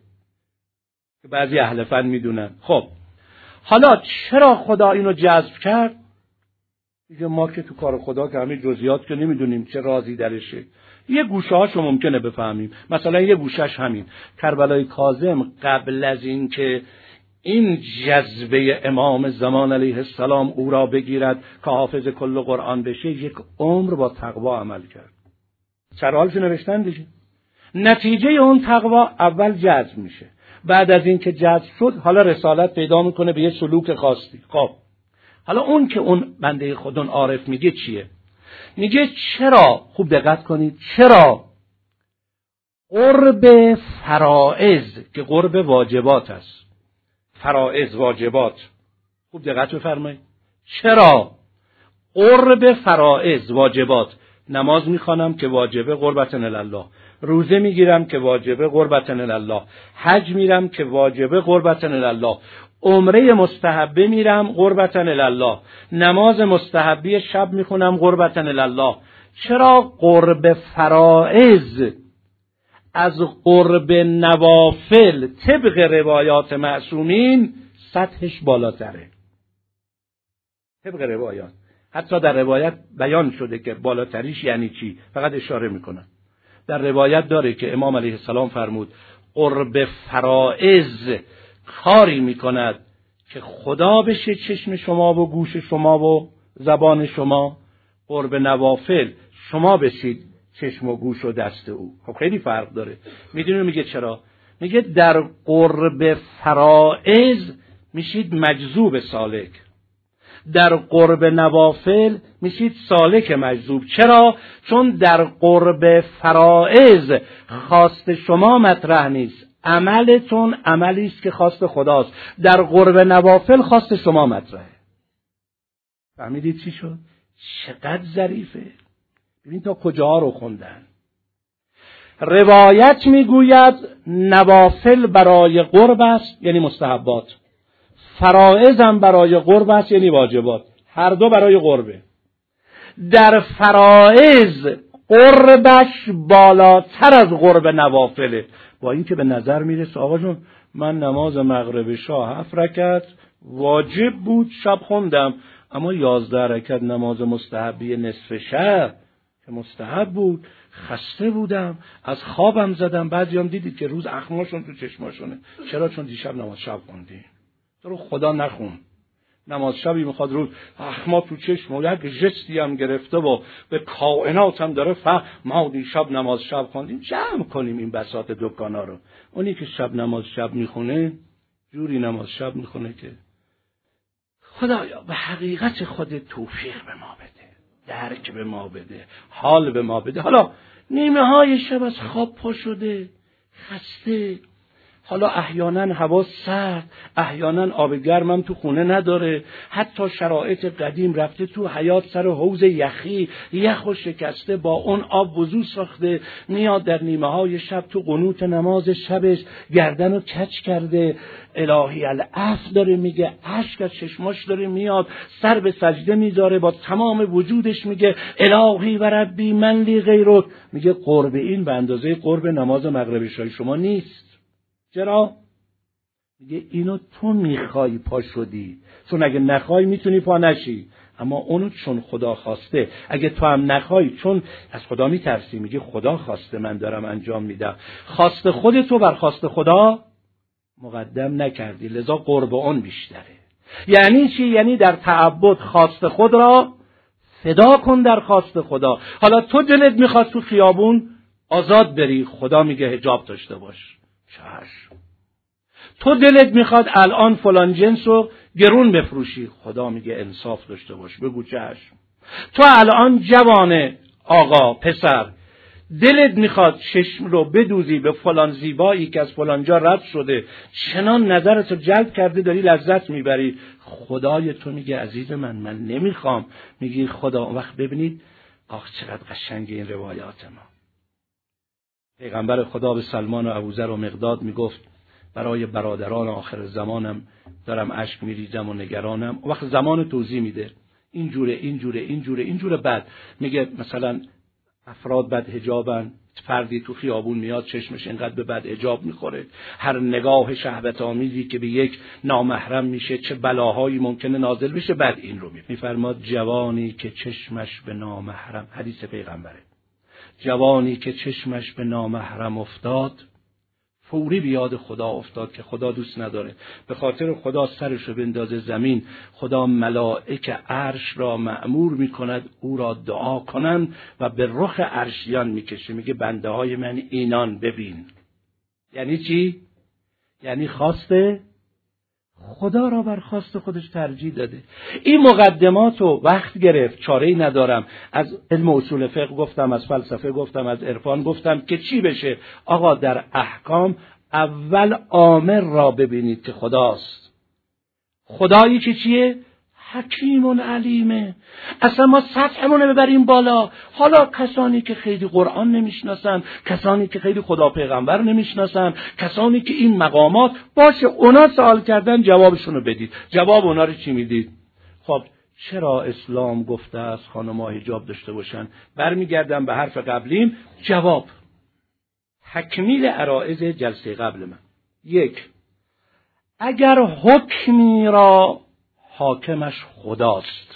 که بعضی اهل فن میدونن. خب حالا چرا خدا اینو جذب کرد؟ میگه ما که تو کار خدا که همین جزئیات که نمیدونیم چه رازی درشه، یه گوشه هاشو ممکنه بفهمیم. مثلا یه گوشش همین کربلای کاظم قبل از این که این جذبه امام زمان علیه السلام او را بگیرد که حافظ کل قرآن بشه، یک عمر با تقوا عمل کرد. سرحالش نوشتن دیگه. نتیجه اون تقوا اول جذب میشه، بعد از این که جذب شد حالا رسالت پیدا میکنه به یه سلوک خاصی. خب حالا اون که اون بنده خودون عارف میگه چیه؟ میگه چرا، خوب دقت کنید، چرا قرب فرائض که قرب واجبات است، فرائض واجبات، خوب دقت بفرمایید، چرا قرب فرائض واجبات، نماز میخوانم که واجبه قربتن الله، روزه میگیرم که واجبه قربتن الله، حج میرم که واجبه قربتن الله، عمره مستحبه میرم قربتن الله، نماز مستحبی شب میخونم قربتن الله. چرا قرب فرائض از قرب نوافل طبق روایات معصومین سطحش بالاتره؟ طبق روایات، حتی در روایت بیان شده که بالاتریش یعنی چی، فقط اشاره میکنم. در روایت داره که امام علیه السلام فرمود قرب فرائض کاری میکند که خدا بشه چشم شما و گوش شما و زبان شما، قرب نوافل شما بشید چشم و گوش و دست او. خب خیلی فرق داره. میدونید میگه چرا؟ میگه در قرب فرائض میشید مجذوب سالک، در قرب نوافل میشید سالک مجذوب. چرا؟ چون در قرب فرائض خواست شما مطرح نیست، عملتون عملی است که خواست خداست. در قرب نوافل خواست شما مطرحه. فهمیدید چی شد؟ چقدر ظریفه. ببین تا کجاها رو خوندن. روایت میگوید نوافل برای قرب است یعنی مستحبات، فرائض هم برای قرب است یعنی واجبات، هر دو برای قربه. در فرائض قربش بالاتر از قرب نوافله، با این که به نظر میرسه آقا جون من نماز مغرب شاه هفت رکعت واجب بود شب خوندم، اما یازده رکعت نماز مستحبی نصف شب که مستحب بود، خسته بودم، از خوابم زدم. بعضیام دیدید که روز اخماشون تو چشماشونه. چرا؟ چون دیشب نماز شب خوندی. تو رو خدا نخون. نماز شبی میخواد روز اخما تو چشم و یک جستی هم گرفته و به کائنات هم داره فهم ما دیشب نماز شب خوندیم. جمع کنیم این بساط دکانا رو. اونی که شب نماز شب میخونه جوری نماز شب میخونه که خدایا به حقیقت خود توفیق به ما بده، درک به ما بده، حال به ما بده. حالا نیمه های شب از خواب پا شده، خسته، حالا احیانا هوا سرد، احیانا آب گرمم تو خونه نداره، حتی شرایط قدیم رفته تو حیاط سر حوض یخی، یخ و شکسته با اون آب وضو ساخته، میاد در نیمه های شب تو قنوت نماز شبش گردن رو کج کرده، الهی العفو داره میگه، اشک از چشماش داره میاد، سر به سجده میذاره، با تمام وجودش میگه الهی و ربی من لی غیرک. میگه قرب این به اندازه قرب نماز مغرب عشای شما نیست. چرا؟ میگه اینو تو میخوای پا شدی، چون اگه نخوای میتونی پا نشی، اما اونو چون خدا خواسته. اگه تو هم نخوای چون از خدا میترسی، میگه خدا خواسته من دارم انجام میدم. خواست خودتو بر خواست خدا مقدم نکردی، لذا قرب اون بیشتره. یعنی چی؟ یعنی در تعبد خواست خود را فدا کن در خواست خدا. حالا تو دلت میخواد تو خیابون آزاد بری، خدا میگه حجاب داشته باش. چشم. تو دلت میخواد الان فلان جنس رو گرون بفروشی، خدا میگه انصاف داشته باش، بگو چشم. تو الان جوانه آقا پسر دلت میخواد چشم رو بدوزی به فلان زیبایی که از فلان جا رد شده، چنان نظرتو جلب کرده داری لذت میبری، خدای تو میگه عزیز من من نمیخوام. میگی خدا. وقت ببینید آخ چقدر قشنگ این روایات ما. پیغمبر خدا به سلمان و ابوذر و مقداد میگفت برای برادران آخر زمانم دارم اشک میریزم و نگرانم. وقت زمان توضیح میده اینجوره اینجوره اینجوره اینجوره. بعد میگه مثلا افراد بد حجابن، فردی تو خیابون میاد چشمش اینقدر به بد حجاب میخوره، هر نگاه شهوت آمیزی که به یک نامحرم میشه چه بلاهایی ممکنه نازل بشه. بعد این رو میفرماد جوانی که چشمش به نامحرم، حدیث پیغمبره، جوانی که چشمش به نامحرم افتاد فوری بیاد خدا افتاد که خدا دوست نداره، به خاطر خدا سرش رو بندازه زمین، خدا ملائک عرش را مأمور میکند او را دعا کنند و به رخ عرشیان میکشه، میگه بنده های من اینان ببین. یعنی چی؟ یعنی خواسته خدا را بر خواست خودش ترجیح داده. این مقدمات رو وقت گرفت، چاره‌ای ندارم. از علم اصول فقه گفتم، از فلسفه گفتم، از عرفان گفتم که چی بشه. آقا در احکام اول عامل را ببینید که خداست. خدایی که چیه؟ حکیم علیمه. اصلا ما سطحمون رو ببریم بالا. حالا کسانی که خیلی قرآن نمیشناسن، کسانی که خیلی خدا پیغمبر نمیشناسن، کسانی که این مقامات باشه اونا سوال کردن جوابشون رو بدید. جواب اونا رو چی میدید؟ خب چرا اسلام گفته است خانم‌ها حجاب داشته باشن؟ برمیگردم به حرف قبلیم. جواب تکمیل عرائض جلسه قبل من. یک، اگر حکمی را حاکمش خداست،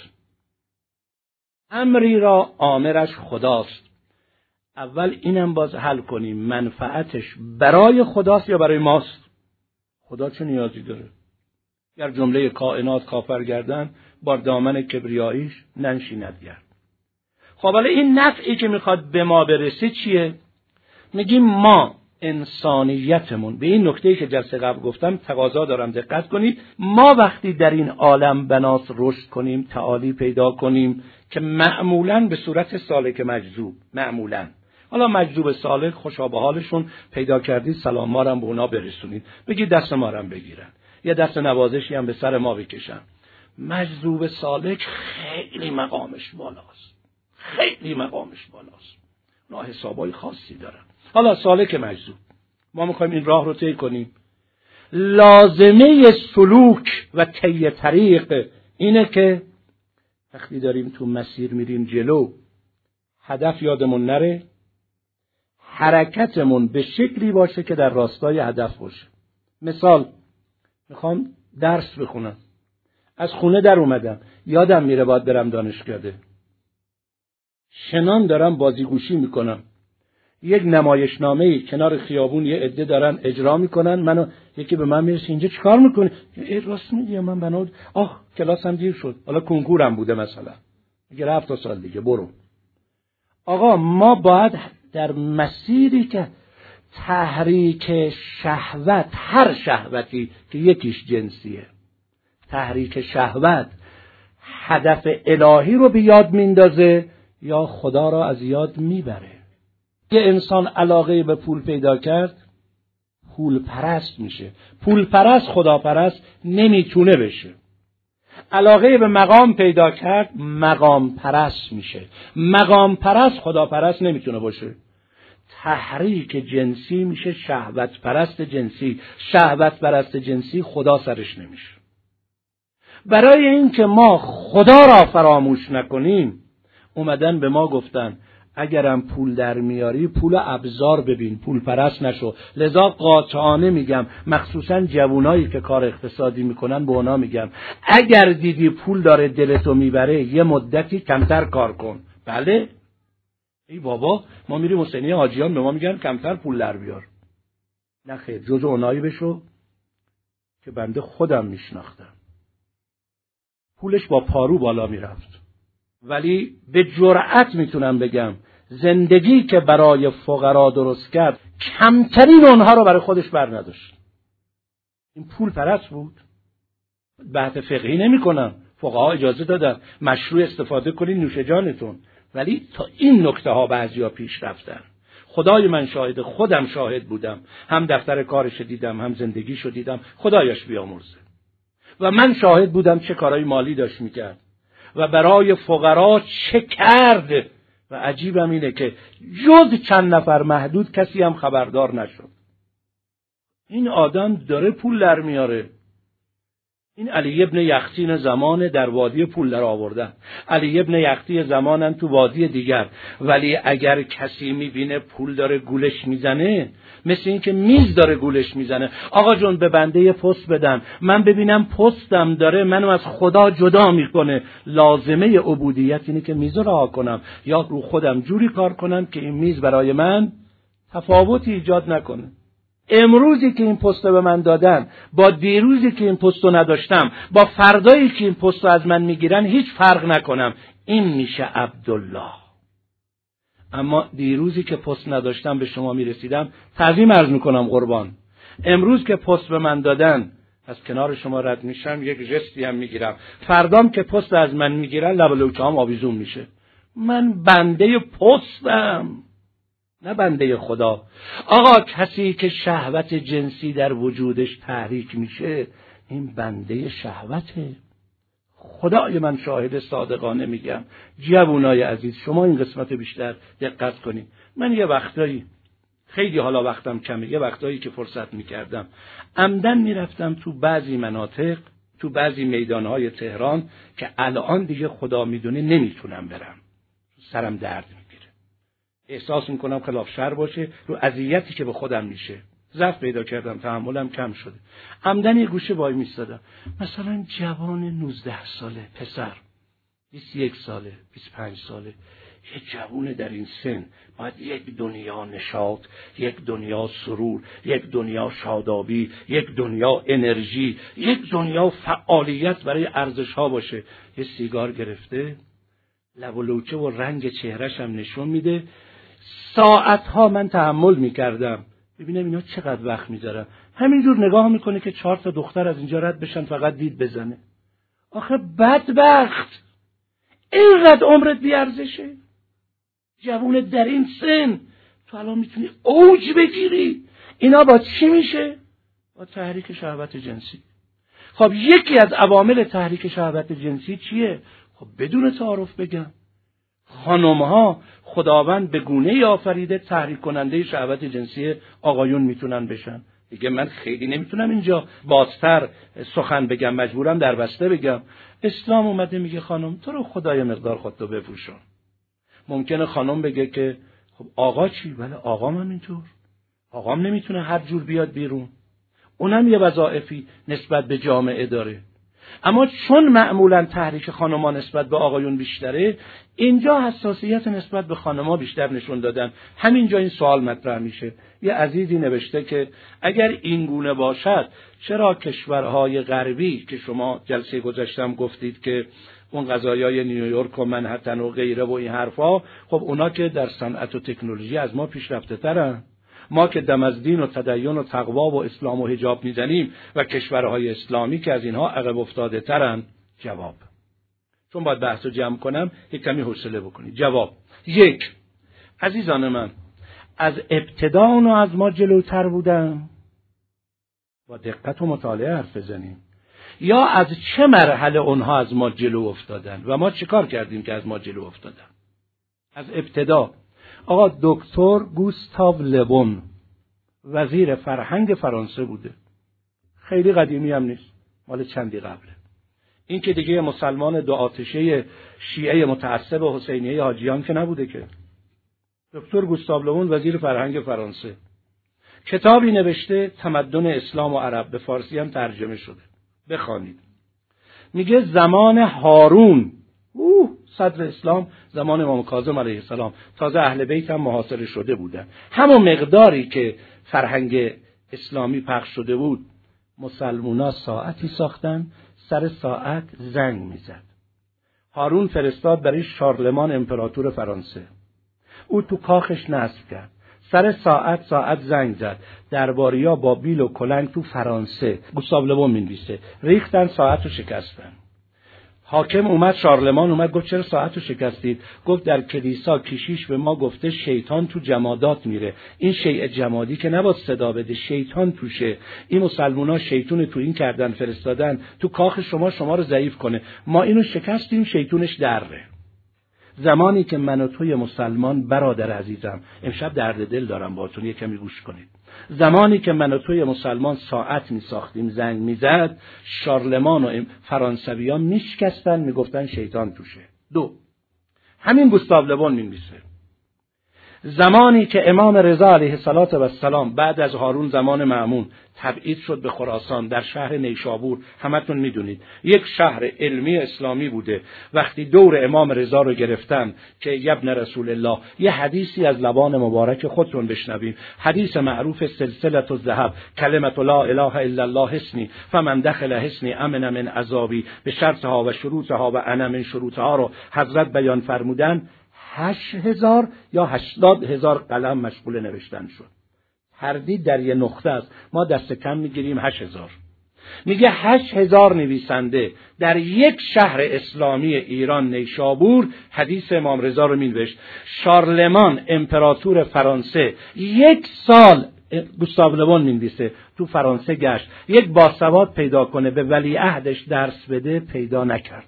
امری را آمرش خداست، اول اینم باز حل کنیم منفعتش برای خداست یا برای ماست؟ خدا چه نیازی داره؟ گر جمله کائنات کافر گردن بر دامن کبریاییش ننشیند گرد. خب حالا این نفعی که میخواد به ما برسه چیه؟ میگیم ما انسانیتمون، به این نکته‌ای که جلسه قبل گفتم تقاضا دارم دقت کنید، ما وقتی در این عالم بناس رشد کنیم، تعالی پیدا کنیم که معمولاً به صورت سالک مجذوب، معمولاً حالا مجذوب سالک خوشا به حالشون پیدا کردید، سلام ما رو به اونا برسونید، بگید دست ما رو بگیرن، یا دست نوازشی هم به سر ما بکشن. مجذوب سالک خیلی مقامش بالاست، خیلی مقامش بالاست، اونا حسابای خاصی دارن. حالا سالک مجذوب، ما میخوایم این راه رو طی کنیم. لازمه سلوک و طی طریق اینه که وقتی داریم تو مسیر میریم جلو، هدف یادمون نره، حرکتمون به شکلی باشه که در راستای هدف باشه. مثال، میخوام درس بخونم، از خونه در اومدم، یادم میره باید برم دانشکده، شنان دارم بازیگوشی میکنم. یک نمایشنامه کنار خیابون یه عده دارن اجرا میکنن، منو یکی به من میرسه اینجا چیکار میکنی؟ راست میگی من بنابراین آخ کلاسم دیر شد، حالا کنکورم بوده مثلا، میگه رفت تا سال دیگه برو. آقا ما باید در مسیری که تحریک شهوت، هر شهوتی که یکیش جنسیه، تحریک شهوت هدف الهی رو به یاد میندازه یا خدا را از یاد میبره. یه انسان علاقه به پول پیدا کرد، پول پرست میشه. پول پرست خدا پرست نمیتونه بشه. علاقه به مقام پیدا کرد، مقام پرست میشه. مقام پرست خدا پرست نمیتونه باشه. تحریک جنسی میشه شهوت پرست جنسی. شهوت پرست جنسی خدا سرش نمیشه. برای اینکه ما خدا را فراموش نکنیم، اومدن به ما گفتن اگرم پول در میاری پول ابزار ببین، پول پرست نشو. لذا قاطعانه میگم، مخصوصا جوانایی که کار اقتصادی میکنن به اونا میگم اگر دیدی پول داره دلتو میبره یه مدتی کمتر کار کن. بله ای بابا ما میریم حسینی حاجیان به ما میگن کمتر پول در بیار. نه خیر، جزو اونایی بشو که بنده خودم میشناختم پولش با پارو بالا میرفت، ولی به جرأت میتونم بگم زندگی که برای فقرا درست کرد کمترین اونها رو برای خودش بر نداشت. این پول پرست بود. بحث فقهی نمی کنم، فقها اجازه دادن مشروع استفاده کنین نوش جانتون، ولی تا این نکته ها بعضیا پیش رفتن. خدای من شاهد، خودم شاهد بودم، هم دفتر کارش دیدم هم زندگیشو دیدم، خدایش بیامرزه. و من شاهد بودم چه کارهای مالی داشت میکرد و برای فقرا چه کرد. و عجیبم اینه که جز چند نفر محدود کسی هم خبردار نشد. این آدم داره پول در میاره. این علی ابن یختین زمان در وادی پول در آوردن، علی ابن یختی زمانن تو وادی دیگر. ولی اگر کسی میبینه پول داره گولش میزنه، مثل این که میز داره گولش میزنه، آقا جون به بنده یه پست بدن من ببینم پستم داره منو از خدا جدا میکنه، لازمه عبودیت اینه که میز رو رها کنم یا رو خودم جوری کار کنم که این میز برای من تفاوتی ایجاد نکنه. امروزی که این پست به من دادن با دیروزی که این پست رو نداشتم، با فردایی که این پست رو از من میگیرن هیچ فرق نکنم، این میشه عبدالله. اما دیروزی که پست نداشتم به شما میرسیدم، تعظیم عرض میکنم قربان. امروز که پست به من دادن از کنار شما رد میشم یک جستی هم میگیرم، فردام که پست از من میگیرن لب لوچه‌ام آویزون میشه. من بنده پستم نه بنده خدا. آقا کسی که شهوت جنسی در وجودش تحریک میشه این بنده شهوته. خدای من شاهد صادقانه میگم جوانای عزیز شما این قسمت بیشتر دقت کنید. من یه وقتایی خیلی حالا وقتم کمه، یه وقتایی که فرصت میکردم عمدن میرفتم تو بعضی مناطق، تو بعضی میدانهای تهران که الان دیگه خدا میدونه نمیتونم برم، سرم درد میگیره، احساس میکنم خلاف شر باشه، رو اذیتی که به خودم میشه ضعف پیدا کردم، تحملم کم شده. عمدن یه گوشه وای میستادم، مثلا جوان نوزده ساله پسر، بیست و یک ساله، بیست و پنج ساله، یه جوان در این سن باید یک دنیا نشاط، یک دنیا سرور، یک دنیا شادابی، یک دنیا انرژی، یک دنیا فعالیت برای ارزش ها باشه. یه سیگار گرفته، لب و لوچه و رنگ چهرش هم نشون میده. ساعتها من تحمل میکردم ببینم اینا چقدر وقت میذارن، همینجور نگاه میکنه که چهار تا دختر از اینجا رد بشن فقط دید بزنه. آخه بدبخت، اینقدر عمرت بیارزشه؟ جوون در این سن تو الان میتونی اوج بگیری. اینا با چی میشه؟ با تحریک شهوت جنسی. خب یکی از عوامل تحریک شهوت جنسی چیه؟ خب بدون تعارف بگم، خانم‌ها خداوند به گونه‌ای آفریده تحریک کننده شهوت جنسی آقایون میتونن بشن. دیگه من خیلی نمیتونم اینجا بازتر سخن بگم، مجبورم در بسته بگم. اسلام اومده میگه خانم تو رو خدای مقدار خودتو بپوشون. ممکنه خانم بگه که خب آقا چی؟ ولی آقام هم اینطور، آقام نمیتونه هر جور بیاد بیرون، اونم یه وظایفی نسبت به جامعه داره. اما چون معمولا تحریک خانم‌ها نسبت به آقایون بیشتره، اینجا حساسیت نسبت به خانم‌ها بیشتر نشون دادن. همینجا این سوال مطرح میشه. یه عزیزی نوشته که اگر این گونه باشد چرا کشورهای غربی که شما جلسه گذاشتم گفتید که اون قضایای نیویورک و منهتن و غیره و این حرفا، خب اونا که در صنعت و تکنولوژی از ما پیشرفته ترن، ما که دم از دین و تدین و تقوا و اسلام و حجاب میزنیم و کشورهای اسلامی که از اینها عقب افتاده ترن. جواب، چون باید بحث رو جمع کنم، یک کمی حوصله بکنید. جواب: یک، عزیزان من، از ابتدا اونا از ما جلوتر بودن، با دقت و مطالعه حرف بزنیم، یا از چه مرحله اونها از ما جلو افتادن و ما چه کار کردیم که از ما جلو افتادن؟ از ابتدا آقا دکتر گوستاو لبون وزیر فرهنگ فرانسه بوده، خیلی قدیمی هم نیست، مال چندی قبله. این که دیگه مسلمان دو آتشه شیعه متعصب حسینیه حاجیان که نبوده که. دکتر گوستاو لبون وزیر فرهنگ فرانسه کتابی نوشته، تمدن اسلام و عرب، به فارسی هم ترجمه شده، بخوانید. میگه زمان هارون، اوه صدر اسلام، زمان امام کاظم علیه السلام، تازه اهل بیت هم محاصره شده بودن، همون مقداری که فرهنگ اسلامی پخش شده بود، مسلمونا ساعتی ساختن، سر ساعت زنگ میزد. هارون فرستاد برای شارلمان امپراتور فرانسه، او تو کاخش نصب کرد، سر ساعت ساعت زنگ زد. درباریا با بیل و کلنگ تو فرانسه، گوستاو لبون می‌نویسه، ریختن، ساعت رو شکستن. حاکم اومد، شارلمان اومد، گفت چرا ساعت رو شکستید؟ گفت در کلیسا کشیش به ما گفته شیطان تو جمادات میره، این شیء جمادی که نباید صدا بده، شیطان توشه. این مسلمونا شیطون تو این کردن، فرستادن تو کاخ شما شما رو ضعیف کنه، ما اینو شکستیم، شیطونش دره. زمانی که من و توی مسلمان، برادر عزیزم، امشب درد دل دارم باهاتون، یک کمی گوش کنید. زمانی که من و توی مسلمان ساعت می ساختیم، زنگ می زد، شارلمان و فرانسویان می شکستن، می گفتن شیطان توشه. دو، همین گوستاو لبون می نویسه زمانی که امام رضا علیه السلام بعد از هارون زمان مأمون تبعید شد به خراسان، در شهر نیشابور، همتون میدونید یک شهر علمی اسلامی بوده، وقتی دور امام رضا رو گرفتن که ابن رسول الله، یه حدیثی از لبان مبارک خودتون بشنویم، حدیث معروف سلسله الذهب، کلمت لا اله الا الله حسنی فمن دخل حسنی امن من عذابی، به شرطها و شروطها و انا من شروطها رو حضرت بیان فرمودن. هشت هزار یا هشتاد هزار قلم مشغول نوشتن شد. تردید در یه نقطه است، ما دست کم میگیریم هشت هزار. میگه هشت هزار نویسنده در یک شهر اسلامی ایران، نیشابور، حدیث امام رضا رو مینوشت. شارلمان امپراتور فرانسه یک سال، گوستاو لبون مینویسه، تو فرانسه گشت، یک باسواد پیدا کنه به ولیعهدش درس بده، پیدا نکرد.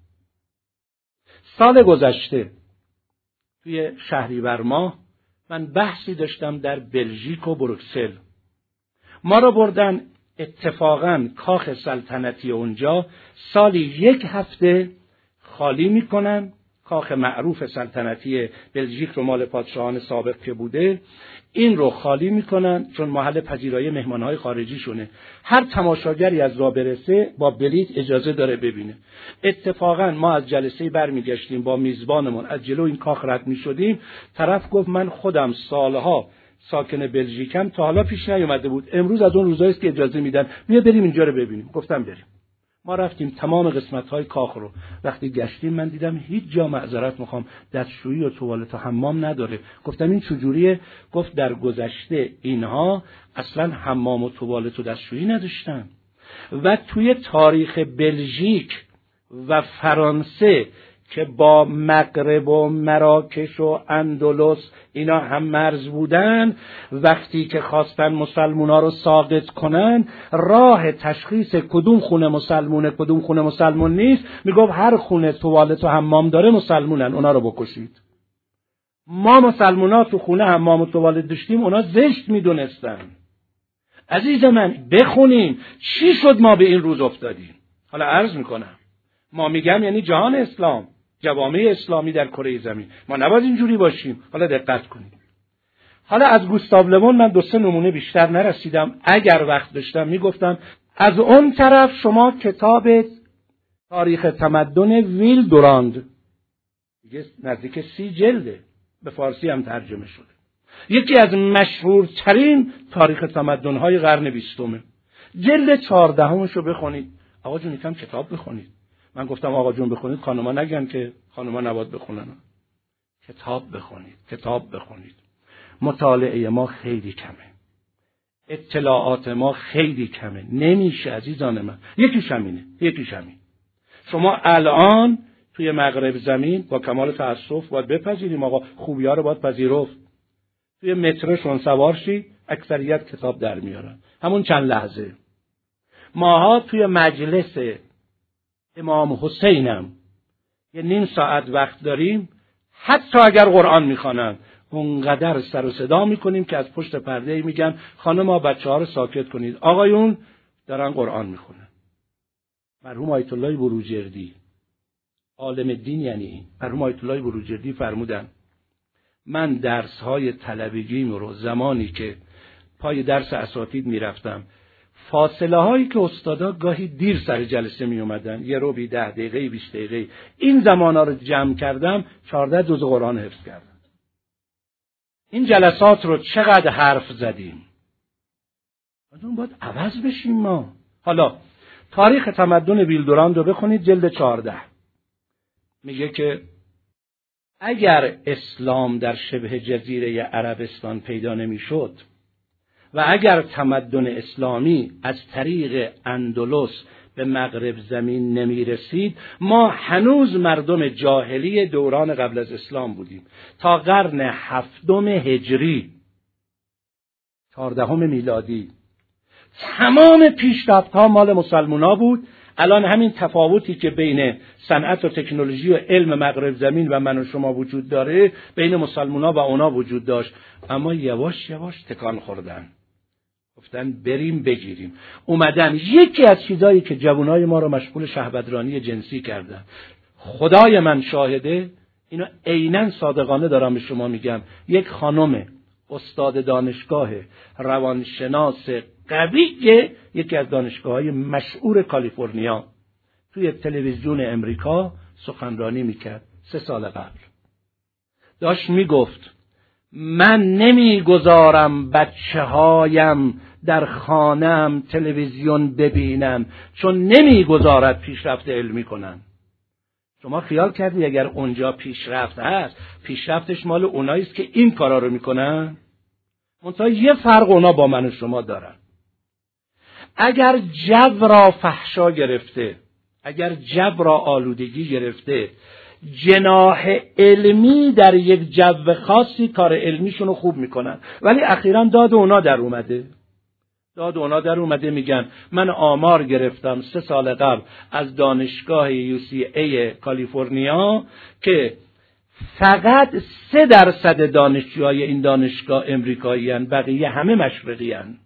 سال گذشته توی شهریور ماه من بحثی داشتم در بلژیک و بروکسل. ما رو بردن اتفاقاً کاخ سلطنتی اونجا، سالی یک هفته خالی میکنن، کاخ معروف سلطنتی بلژیک رو مال پادشاهان سابق که بوده، این رو خالی میکنن چون محل پذیرایی مهمانهای خارجی شونه. هر تماشاگری از راه برسه با بلیط اجازه داره ببینه. اتفاقا ما از جلسه برمیگشتیم با میزبانمون، از جلو این کاخ رد میشدیم، طرف گفت من خودم سالها ساکن بلژیکم، تا حالا پیش نیومده بود، امروز از اون روزایی است که اجازه میدن، بیا بریم اینجا رو ببینیم. گفتم بریم. ما رفتیم تمام قسمت‌های کاخ رو، وقتی گشتیم من دیدم هیچ جا، معذرت میخوام، دستشویی و توالت و حمام نداره. گفتم این چجوریه؟ گفت در گذشته اینها اصلا حمام و توالت و دستشویی نداشتن و توی تاریخ بلژیک و فرانسه که با مغرب و مراکش و اندلس اینا هم مرز بودن، وقتی که خواستن مسلمونا رو ساقط کنن، راه تشخیص کدوم خونه مسلمونه کدوم خونه مسلمون نیست، میگفت هر خونه توالت و حمام داره مسلمونن، اونا رو بکشید. ما مسلمونا تو خونه حمام و توالت داشتیم، اونا زشت میدونستن. عزیز من بخونیم چی شد ما به این روز افتادیم. حالا عرض میکنم، ما میگم یعنی جهان اسلام، جوامع اسلامی در کره زمین، ما نباید اینجوری باشیم. حالا دقت کنید. حالا از گوستاو لبون من دو سه نمونه بیشتر نرسیدم، اگر وقت داشتم میگفتم. از اون طرف شما کتاب تاریخ تمدن ویل دوراند، دیگه نزدیک سی جلده، به فارسی هم ترجمه شده. یکی از مشهورترین تاریخ تمدن‌های قرن بیستمه. جلد چهاردهمش رو بخونید. آقا جون یکم کتاب بخونید. من گفتم آقا جون بخونید، خانوما نگن که خانوما نباید بخونن. کتاب بخونید، کتاب بخونید. مطالعه ما خیلی کمه. اطلاعات ما خیلی کمه. نمیشه عزیزان من. یکیش همینه، یکیش همین. شما الان توی مغرب زمین با کمال تأسف باید بپذیریم آقا، خوبی‌ها رو باید پذیرفت. توی متروشون سوار شی، اکثریت کتاب در میارن. همون چند لحظه. ماها توی مجلس امام حسینم یه نیم ساعت وقت داریم، حتی اگر قرآن میخوانن اونقدر سر و صدا میکنیم که از پشت پرده میگن خانم‌ها بچه‌ها رو ساکت کنید، آقایون دارن قرآن میخونن. مرحوم آیت الله بروجردی، عالم دین یعنی این، مرحوم آیت الله بروجردی فرمودن من درس‌های طلبگیم رو زمانی که پای درس اساتید میرفتم، فاصله هایی که استادا گاهی دیر سر جلسه می اومدن، یه روبی ده دقیقه بیست دقیقه، این زمانها رو جمع کردم، چهارده جز قرآن حفظ کردم. این جلسات رو چقدر حرف زدیم، اون باید عوض بشیم ما. حالا تاریخ تمدن ویل دوراند رو بخونید، جلد چهارده میگه که اگر اسلام در شبه جزیره عربستان پیدا نمیشد و اگر تمدن اسلامی از طریق اندلس به مغرب زمین نمی رسید، ما هنوز مردم جاهلی دوران قبل از اسلام بودیم. تا قرن هفتم هجری، چهاردهم میلادی، تمام پیشرفت‌ها مال مسلمونا بود. الان همین تفاوتی که بین صنعت و تکنولوژی و علم مغرب زمین و من و شما وجود داره، بین مسلمونا و اونا وجود داشت، اما یواش یواش تکان خوردن، گفتن بریم بگیریم. اومدن یکی از چیزایی که جوانای ما رو مشغول شهوترانی جنسی کردن، خدای من شاهده، اینو عیناً صادقانه دارم به شما میگم، یک خانم استاد دانشگاه روانشناس قوی یکی از دانشگاه‌های مشهور کالیفرنیا توی تلویزیون امریکا سخنرانی میکرد سه سال قبل. داشت میگفت من نمیگذارم بچه هایم در خانه‌ام تلویزیون ببینن چون نمیگذارد پیشرفت علمی کنن. شما خیال کردی اگر اونجا پیشرفت هست، پیشرفتش مال اونایی است که این کارا رو میکنن؟ منتها یه فرق اونا با من و شما دارن. اگر جو را فحشا گرفته، اگر جو را آلودگی گرفته، جناح علمی در یک جو خاصی کار علمیشون رو خوب میکنن، ولی اخیراً داد اونا در اومده. داد اونا در اومده میگن من آمار گرفتم سه سال قبل از دانشگاه یو سی ای کالیفرنیا که فقط سه درصد دانشجوهای این دانشگاه امریکایی هن، بقیه همه مشرقی هن.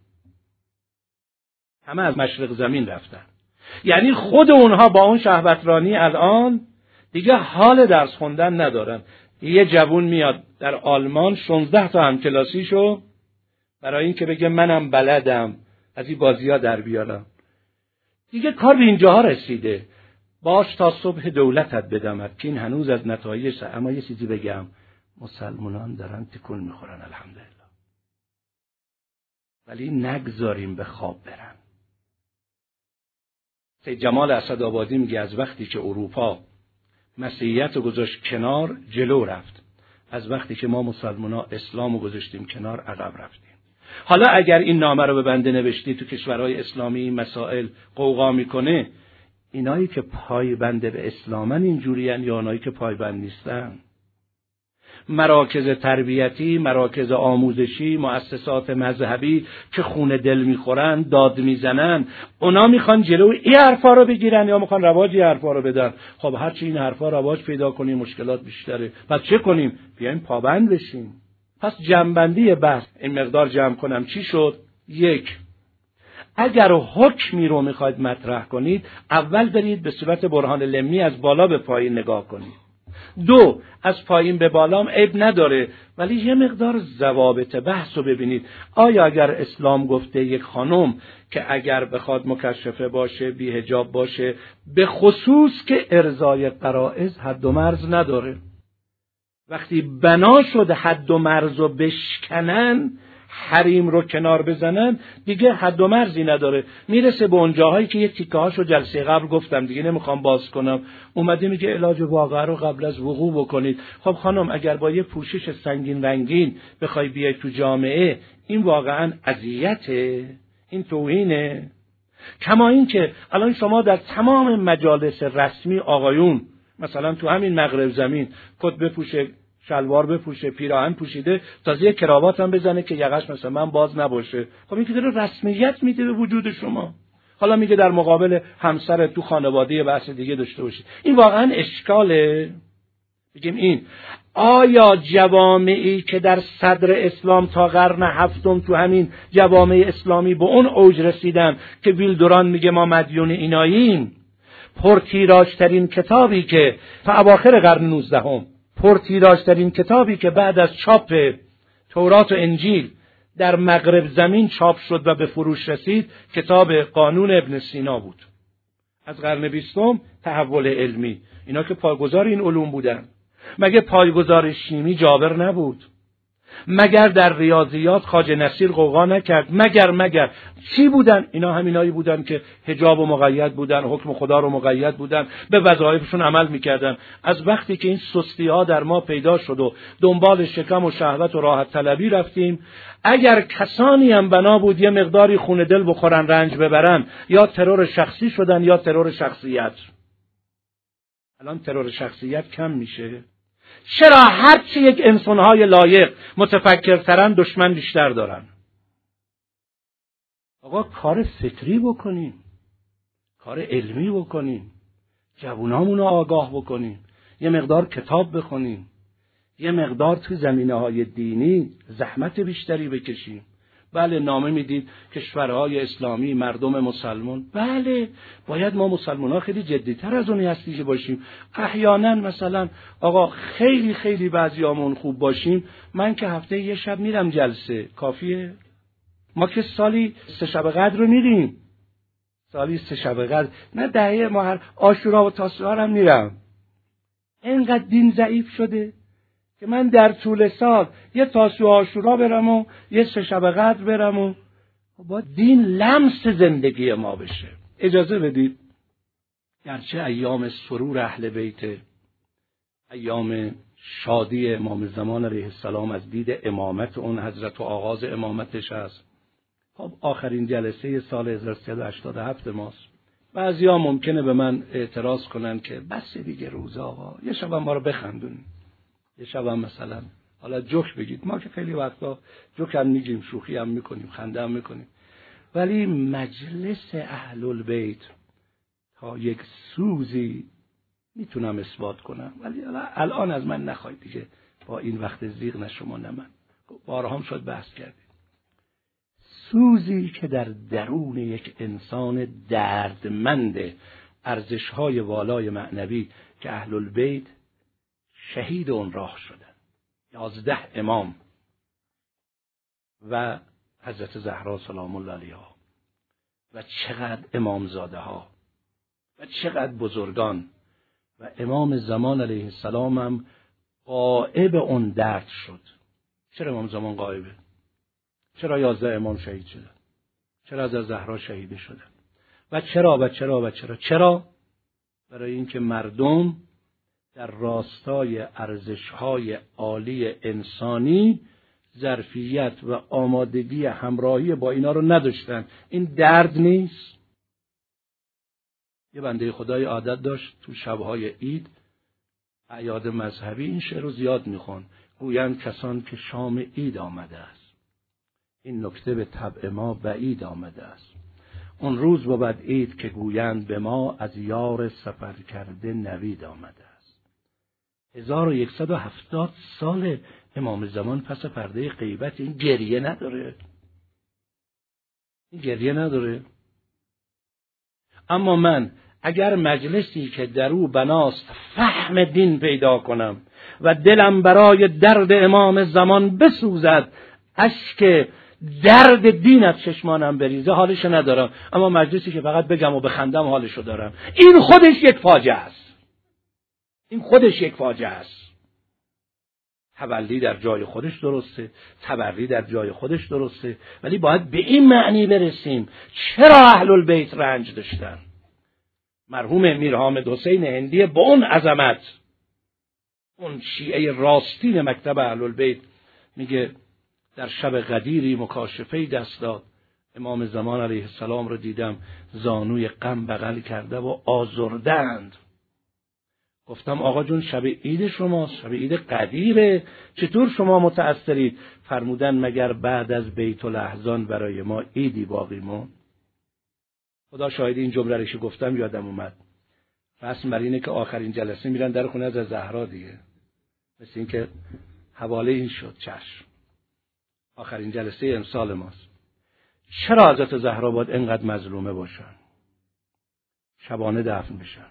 همه از مشرق زمین رفتن. یعنی خود اونها با اون شهوترانی الان دیگه حال درس خوندن ندارن. یه جوون میاد در آلمان شانزده تا همکلاسیشو برای این که بگه منم بلدم از این بازی ها در بیارم، دیگه کار به اینجاها رسیده. باش تا صبح دولتت بدمد که این هنوز از نتایج. اما یه چیزی بگم، مسلمانان دارن تکون میخورن الحمدلله، ولی نگذاریم به خواب برن. سید جمال اسدآبادی میگه از وقتی که اروپا مسیحیت رو گذاشت کنار جلو رفت، از وقتی که ما مسلمان‌ها اسلام رو گذاشتیم کنار عقب رفتیم. حالا اگر این نامه رو به بنده نوشتی تو کشورهای اسلامی مسائل قوقا میکنه، اینایی که پایبند به اسلامن اینجورین یا اونایی که پایبند نیستن؟ مراکز تربیتی، مراکز آموزشی، مؤسسات مذهبی که خون دل میخورن، داد میزنن، اونا میخوان جلو این حرفا رو بگیرن یا میخوان رواج این حرفا رو بدن. خب هرچی این حرفا رواج پیدا کنیم مشکلات بیشتره. پس چه کنیم؟ بیایم پابند بشیم. پس جمع‌بندی بحث این مقدار جمع کنم چی شد؟ یک، اگر حکمی رو میخواید مطرح کنید، اول برید به صورت برهان لمی از بالا به پایین نگاه کنید. دو، از پایین به بالام عیب نداره، ولی یه مقدار ضوابط بحث رو ببینید. آیا اگر اسلام گفته یک خانم که اگر بخواد مکشفه باشه، بی حجاب باشه، به خصوص که ارضای غرائز حد و مرز نداره، وقتی بنا شد حد و مرز رو بشکنن، حریم رو کنار بزنن، دیگه حد و مرزی نداره. میرسه به اون جاهایی که یک تیکه هاشو جلسه قبل گفتم، دیگه نمیخوام باز کنم. اومده میگه علاج واقعه رو قبل از وقوع بکنید. خب خانم، اگر با یه پوشش سنگین رنگین بخوای بیای تو جامعه، این واقعا اذیته، این توهینه. کما این که الان شما در تمام مجالس رسمی آقایون، مثلا تو همین مغرب زمین، کت بپوشه، شلوار بپوشه، پیراهن پوشیده، تازه یک کراوات هم بزنه که یقش مثلا من باز نباشه. خب این که داره رسمیت میده به وجود شما. حالا میگه در مقابل همسر تو خانواده بحث دیگه داشته باشی. این واقعا اشکاله. بگیم این آیا جوامعی که در صدر اسلام تا قرن هفتم تو همین جوامع اسلامی به اون اوج رسیدن که ویلدوران میگه ما مدیون ایناییم، پرتیراژترین کتابی که تا اواخر قرن نوزدهم، پرتیراژترین کتابی که بعد از چاپ تورات و انجیل در مغرب زمین چاپ شد و به فروش رسید، کتاب قانون ابن سینا بود. از قرن بیستم تحول علمی، اینا که پایه‌گذار این علوم بودن. مگه پایه‌گذار شیمی جابر نبود؟ مگر در ریاضیات خواجه نصیر غوغا نکرد؟ مگر مگر چی بودن؟ اینا همینایی بودن که حجاب و مقید بودن، حکم خدا رو مقید بودن، به وظایفشون عمل میکردن. از وقتی که این سستی ها در ما پیدا شد و دنبال شکم و شهوت و راحت طلبی رفتیم، اگر کسانی هم بنا بود یه مقداری خون دل بخورن، رنج ببرن، یا ترور شخصی شدن یا ترور شخصیت. الان ترور شخصیت کم میشه. چرا هرچی یک انسانهای لایق متفکرترن دشمن بیشتر دارن؟ آقا کار فکری بکنیم، کار علمی بکنیم، جوانامونو آگاه بکنیم، یه مقدار کتاب بخونیم، یه مقدار تو زمینه‌های دینی زحمت بیشتری بکشیم. بله نامه میدید کشورهای اسلامی، مردم مسلمان. بله باید ما مسلمان ها خیلی جدیتر از اونی هستی که باشیم. احیانا مثلا آقا خیلی خیلی بعضیامون خوب باشیم، من که هفته یه شب میرم جلسه، کافیه؟ ما که سالی سه شب قدر رو میریم، سالی سه شب قدر، نه دهه ماه عاشورا و تاسوعا هم میرم. اینقدر دین ضعیف شده که من در طول سال یه تاسوعا عاشورا برم و یه سه شب قدر برم و با دین لمس زندگی ما بشه. اجازه بدید گرچه ایام سرور اهل بیت، ایام شادی امام زمان علیه السلام از دید امامت اون حضرت و آغاز امامتش هست، خب آخرین جلسه سال هزار و سیصد و هشتاد و هفت ماست. بعضیا ممکنه به من اعتراض کنن که بس دیگه روز آقا، یه شب ما رو بخندونیم، یه شب هم مثلا حالا جوک بگید. ما که خیلی وقتا جوک هم میگیم، شوخی هم میکنیم، خنده هم میکنیم، ولی مجلس اهل البیت تا یک سوزی میتونم اثبات کنم، ولی الان از من نخواید دیگه، با این وقت زیغ نه شما نه من، بارها هم شد بحث کردیم. سوزی که در درون یک انسان دردمند ارزش‌های والای معنوی که اهل البیت شهید اون راه شدن، یازده امام و حضرت زهرا سلام الله علیها و چقدر امامزاده ها و چقدر بزرگان، و امام زمان علیه السلام هم غائب اون درد شد. چرا امام زمان غائبه؟ چرا یازده امام شهید شدن؟ چرا حضرت زهرا شهید شدن؟ و چرا و چرا و چرا چرا؟ برای اینکه مردم در راستای ارزش‌های عالی انسانی ظرفیت و آمادگی همراهی با اینا رو نداشتن. این درد نیست؟ یه بنده خدای عادت داشت تو شب‌های عید، اعیاد مذهبی، این شعر رو زیاد میخوان. گویند کسان که شام عید آمده است، این نکته به طبع ما بعید آمده است. اون روز بود عید که گویند به ما از یار سفر کرده نوید آمده است. هزار و یکصد و هفتاد سال امام زمان پس پرده غیبت، این گریه نداره، این گریه نداره. اما من اگر مجلسی که در او بناست فهم دین پیدا کنم و دلم برای درد امام زمان بسوزد، اشک درد دین از چشمانم بریزه، حالش ندارم. اما مجلسی که فقط بگم و بخندم حالشو دارم. این خودش یک فاجعه است. این خودش یک فاجعه است. تولی در جای خودش درسته، تبری در جای خودش درسته، ولی باید به این معنی برسیم چرا اهل البیت رنج داشتن. مرحوم میر حامد حسین هندی با اون عظمت، اون شیعه راستین مکتب اهل البیت، میگه در شب قدیری مکاشفه دست داد، امام زمان علیه السلام رو دیدم زانوی غم بغل کرده و آزردند. گفتم آقا جون شب عید شماست، شب عید قدیره، چطور شما متأثرید؟ فرمودن مگر بعد از بیت الاحزان برای ما عیدی باقی موند؟ خدا شاهد این جمله رو که گفتم یادم اومد. رسم بر اینه که آخرین جلسه میرن در خونه از زهرا دیگه، مثل این که حواله این شد. چشم، آخرین جلسه امسال ماست. چرا حضرت زهرا باید اینقدر مظلومه باشن؟ شبانه دفن بشن.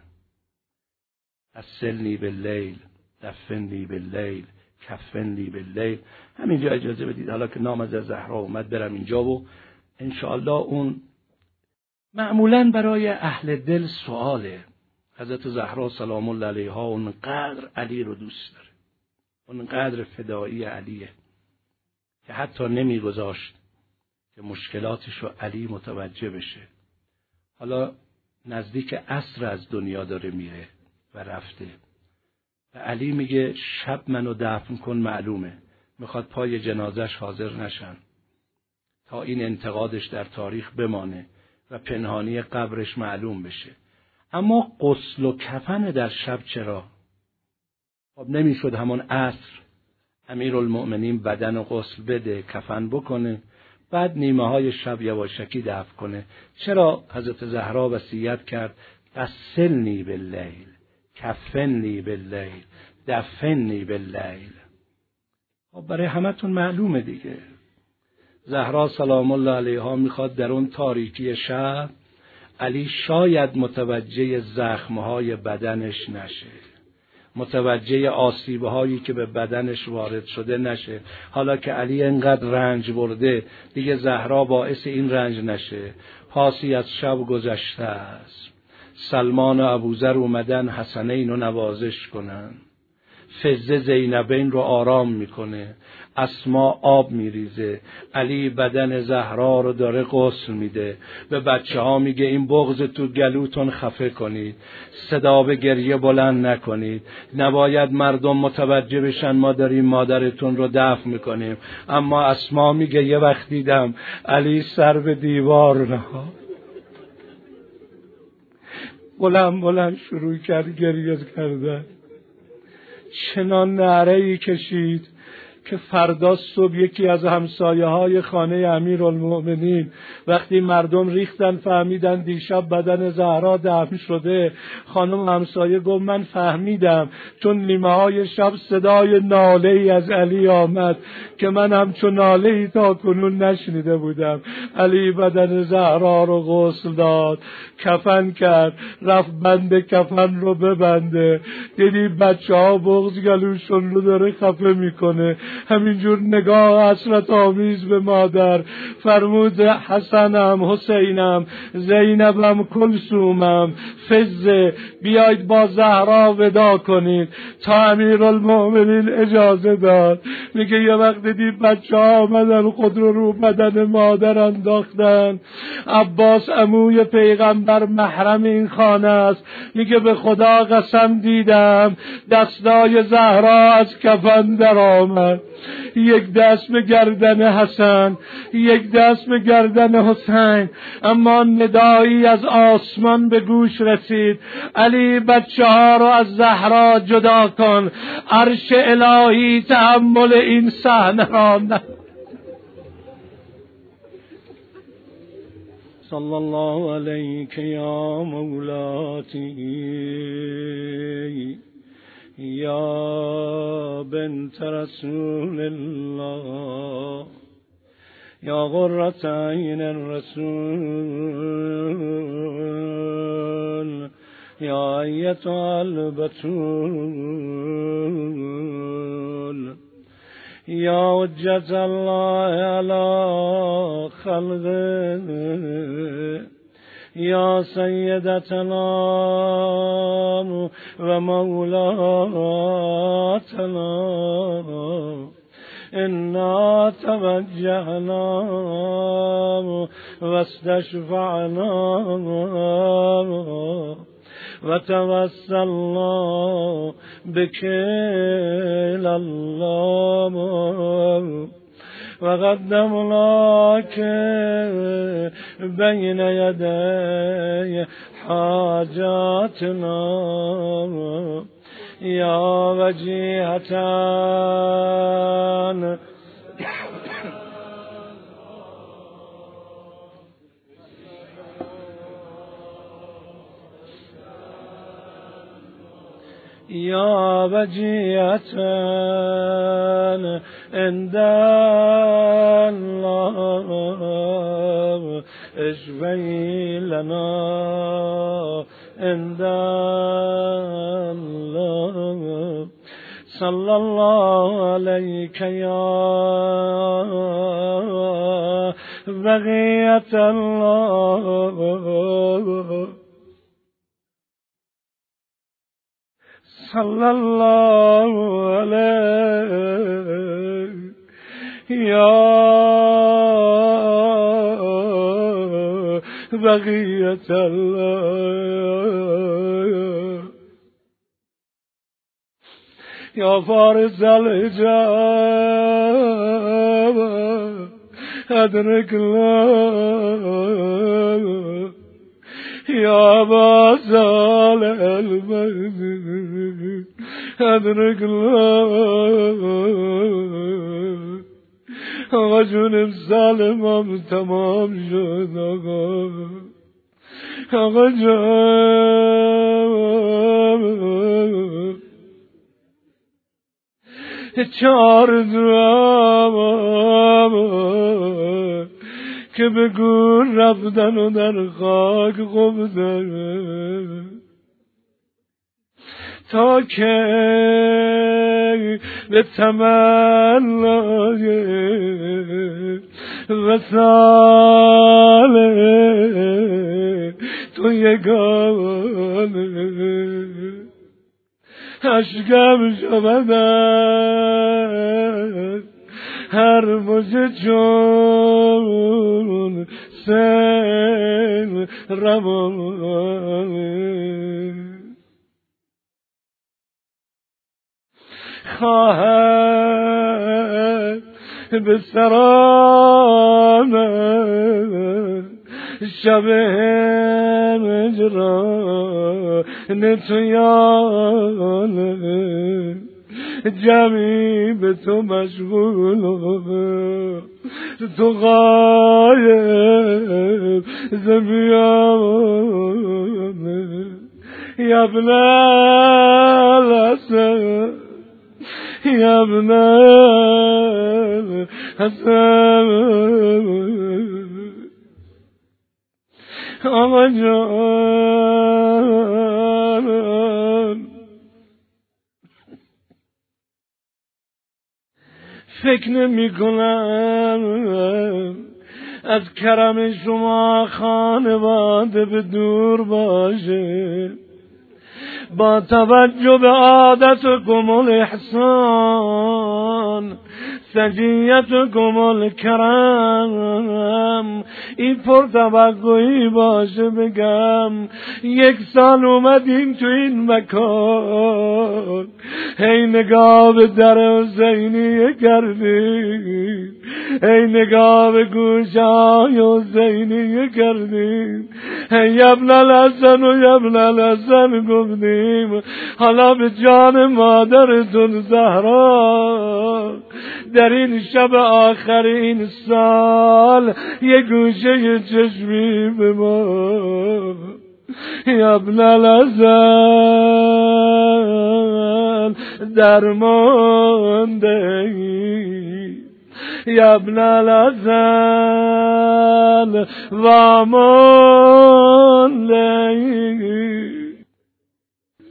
اصلنی باللیل دفنی باللیل کفنی باللیل. همینجا اجازه بدید حالا که نام از زهرا اومد برم اینجا و انشاءالله اون معمولاً برای اهل دل سواله. حضرت زهرا سلام الله علیها اونقدر علی رو دوست داره، اونقدر فدایی علیه که حتی نمیگذاشت که مشکلاتش رو علی متوجه بشه. حالا نزدیک عصر از دنیا داره میره و رفته و علی میگه شب منو دفن کن، معلومه میخواد پای جنازش حاضر نشن تا این انتقادش در تاریخ بمانه و پنهانی قبرش معلوم بشه. اما غسل و کفن در شب چرا؟ خب نمیشد همون عصر امیرالمؤمنین بدن و غسل بده، کفن بکنه، بعد نیمه های شب یواشکی دفن کنه؟ چرا حضرت زهرا وصیت کرد غسلنی باللیل کفنی باللیل دفنی باللیل؟ خب برای همتون معلومه دیگه. زهرا سلام الله علیها میخواد در اون تاریکی شب علی شاید متوجه زخمهای بدنش نشه، متوجه آسیبهایی که به بدنش وارد شده نشه. حالا که علی انقدر رنج برده دیگه زهرا باعث این رنج نشه. پاسی از شب گذشته است، سلمان و ابوذر اومدن حسنین رو نوازش کنن، فزه زینبین رو آرام میکنه، اسما آب میریزه، علی بدن زهرا رو داره غسل میده، به بچه ها میگه این بغض تو گلوتون خفه کنید، صدا به گریه بلند نکنید، نباید مردم متوجه بشن ما داریم مادرتون رو دفن میکنیم. اما اسما میگه یه وقت دیدم علی سر به دیوار نهاد، بلند بلند شروع کرد گریه کردن، چنان نعره‌ای کشید که فردا صبح یکی از همسایه های خانه امیرالمؤمنین وقتی مردم ریختن فهمیدن دیشب بدن زهرا دفن شده، خانم همسایه گفت من فهمیدم چون نیمه های شب صدای ناله ای از علی آمد که من همچون ناله ای تا کنون نشنیده بودم. علی بدن زهرا رو غسل داد، کفن کرد، رفت بند کفن رو ببنده، دیدی بچه ها بغض گلوشون رو داره خفه میکنه، همینجور نگاه حسرت آمیز به مادر فرمود حسنم، حسینم، زینبم، کلثومم، فزه، بیاید با زهرا ودا کنید. تا امیرالمؤمنین اجازه داد. میگه یه وقت دیدی بچه ها آمدن خود رو رو بدن مادر انداختن. عباس عموی پیغمبر محرم این خانه است، میگه به خدا قسم دیدم دستای زهرا از کفن در آمد، یک دست به گردن حسن، یک دست به گردن حسین. اما ندایی از آسمان به گوش رسید، علی بچه ها رو از زهرا جدا کن. عرش الهی تحمل این صحنه را نه. صلی الله علیک یا مولاتی یا بنت رسول الله یا قرة عین الرسول یا ایتها البتول یا حجت الله علی خلقه یا سیدتنا و مولاتنا انا توجهنا واستشفعنا وتوسلنا بك إلى الله وقدمناك بين يدي حاجاتنا يا وجيهة يا وجيهة عند الله اشفعي لنا عند الله صلى الله عليك يا بقية الله صلى الله عليه يا بقية الله يا فارس الإجابة أدرك الله يا بازال المجد أدرك الله آقا جونم سالمم تمام شد آقا آقا جونم چار دوام که بگو رفتن و در خاک قبضه تا که به تمنای وصال تو یگانه اشکم شود هر مجه چون سیل روانه خواهد به سرانه شب هجران تو یانه جمعی به تو مشغول تو غایب زمیانه یا ابن الحسن یا ابن الحسن آقا جان فکر نمی کنم از کرم شما خانواده به دور باشه با توجه به عادتکم الاحسان سجیتکم الکرم این پرتوقعی باشه بگم یک سال اومدیم تو این مکان هی نگاه به در حسینیه کردیم هی نگاه به گوشای حسینیه کردیم هی ابن الحسن و ابن الحسن گفتیم حالا به جان مادرتون زهرا در این شب آخر این سال یه گوشه چشمی به ما یا ابن الحسن درمانده یا ابن الحسن وامانده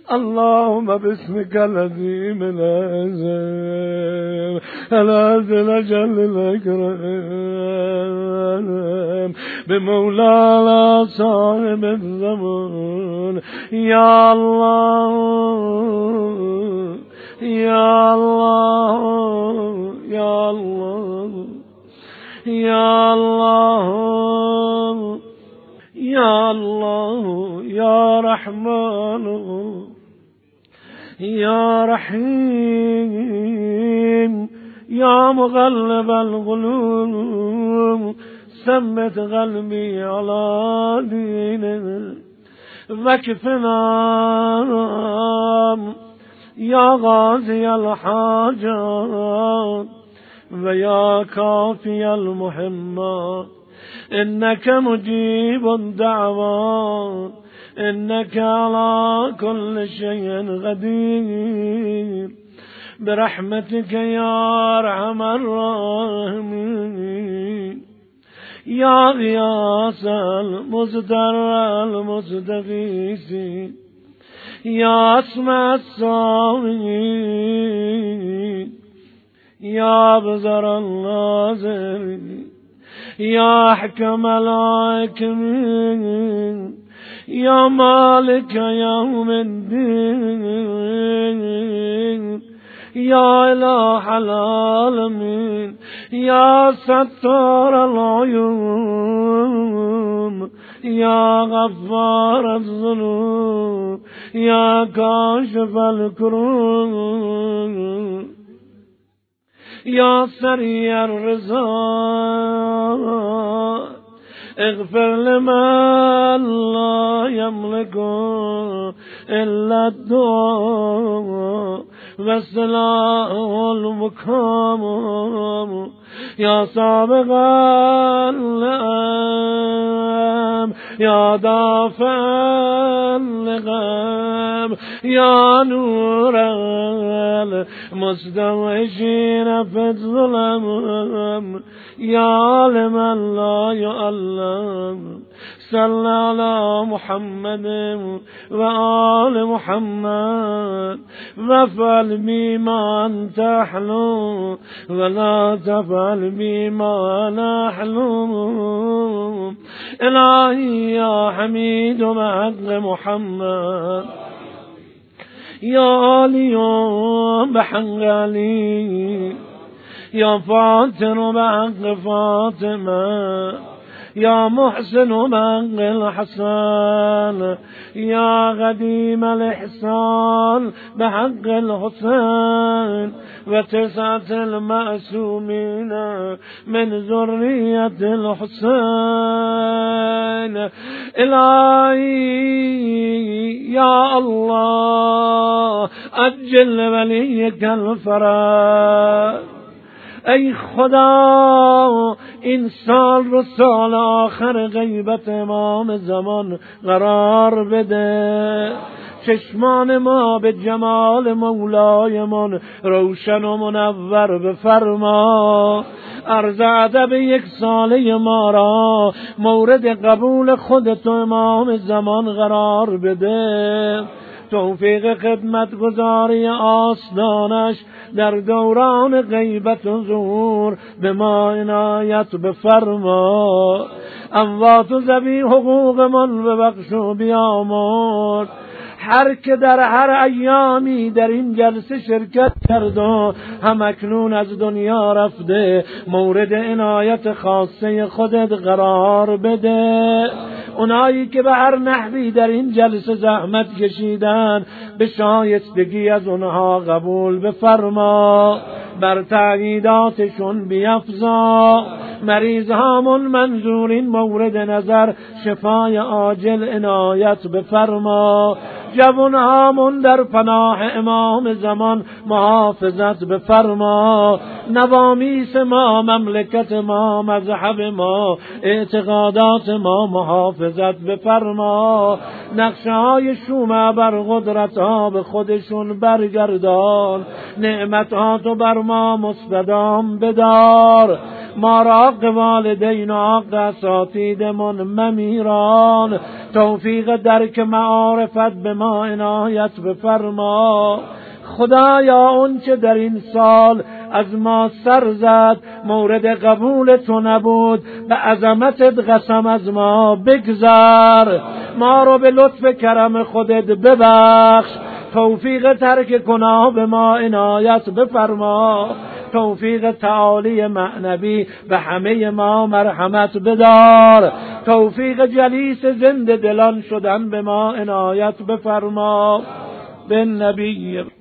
اللهم باسمك العظيم العظيم العزل جل الأكرم بمولانا صاحب الزمان يا الله يا الله يا الله يا الله يا الله يا رحمن يا رحيم يا مغلب القلوب ثبت قلبي على دينك واكفنا يا غازي الحاجات ويا كافي المهمات إنك مجيب الدعوات إنك على كل شيء قدير برحمتك يا أرحم الراحمين يا غياث المزدر المستغيث يا أسمع الصامين يا بزر الناظرين يا حكم الحاكمين يا مالك يوم الدين يا إله العالمين يا ستار العيون يا غفار الذنوب يا كاشف الكروب يا سريع الرضا اغفر لمن لا يملك إلا الدعاء والصلاة والمقام يا سابق اللئام يا دافع اللغام يا نور المستوحشين في الظلم يا عالم لا يعلم صل على محمد وآل محمد وافعل بما أنت أحلم ولا تفعل بما نحلم إلهي يا حميد بحق محمد يا علي بحق علي يا فاطر بحق فاطمة يا محسن بحق الحسن يا قديم الإحسان بحق الحسين وتسعة المأسومين من ذرية الحسين إلهي يا الله أجل وليك الفرج ای خدا این سال رو سال آخر غیبت امام زمان قرار بده چشمان ما به جمال مولایمان روشن و منور بفرما عرض ادب یک ساله ما را مورد قبول خودت و امام زمان قرار بده توفیق خدمت گزاری آستانش در دوران غیبت و ظهور به ما عنایت بفرما اموات و ذوی حقوق من ببخش و بیامرز هر که در هر ایامی در این جلسه شرکت کرد و هم اکنون از دنیا رفته مورد عنایت خاصه خودت قرار بده اونایی که به هر نحوی در این جلسه زحمت کشیدن به شایستگی از اونها قبول بفرما بر تعییداتشون بیفزا مریض هامون منظورین مورد نظر شفای عاجل عنایت بفرما جوان هامون در پناه امام زمان محافظت بفرما نوامیس ما مملکت ما مذهب ما اعتقادات ما محافظت بفرما نقشه های شومه بر قدرت ها به خودشون برگردان نعمت ها تو بر ما مستدام بدار ما را حق والدین و حق اساتیدمون ممیران. توفیق درک معارفت به ما عنایت بفرما. خدایا اون چه در این سال از ما سر زد مورد قبول تو نبود، به عظمتت قسم از ما بگذر. ما رو به لطف کرم خودت ببخش. توفیق ترک گناه به ما عنایت بفرما. توفیق تعالی معنوی به همه ما مرحمت بدار. توفیق جلیس زنده دلان شدن به ما عنایت بفرما. به نبی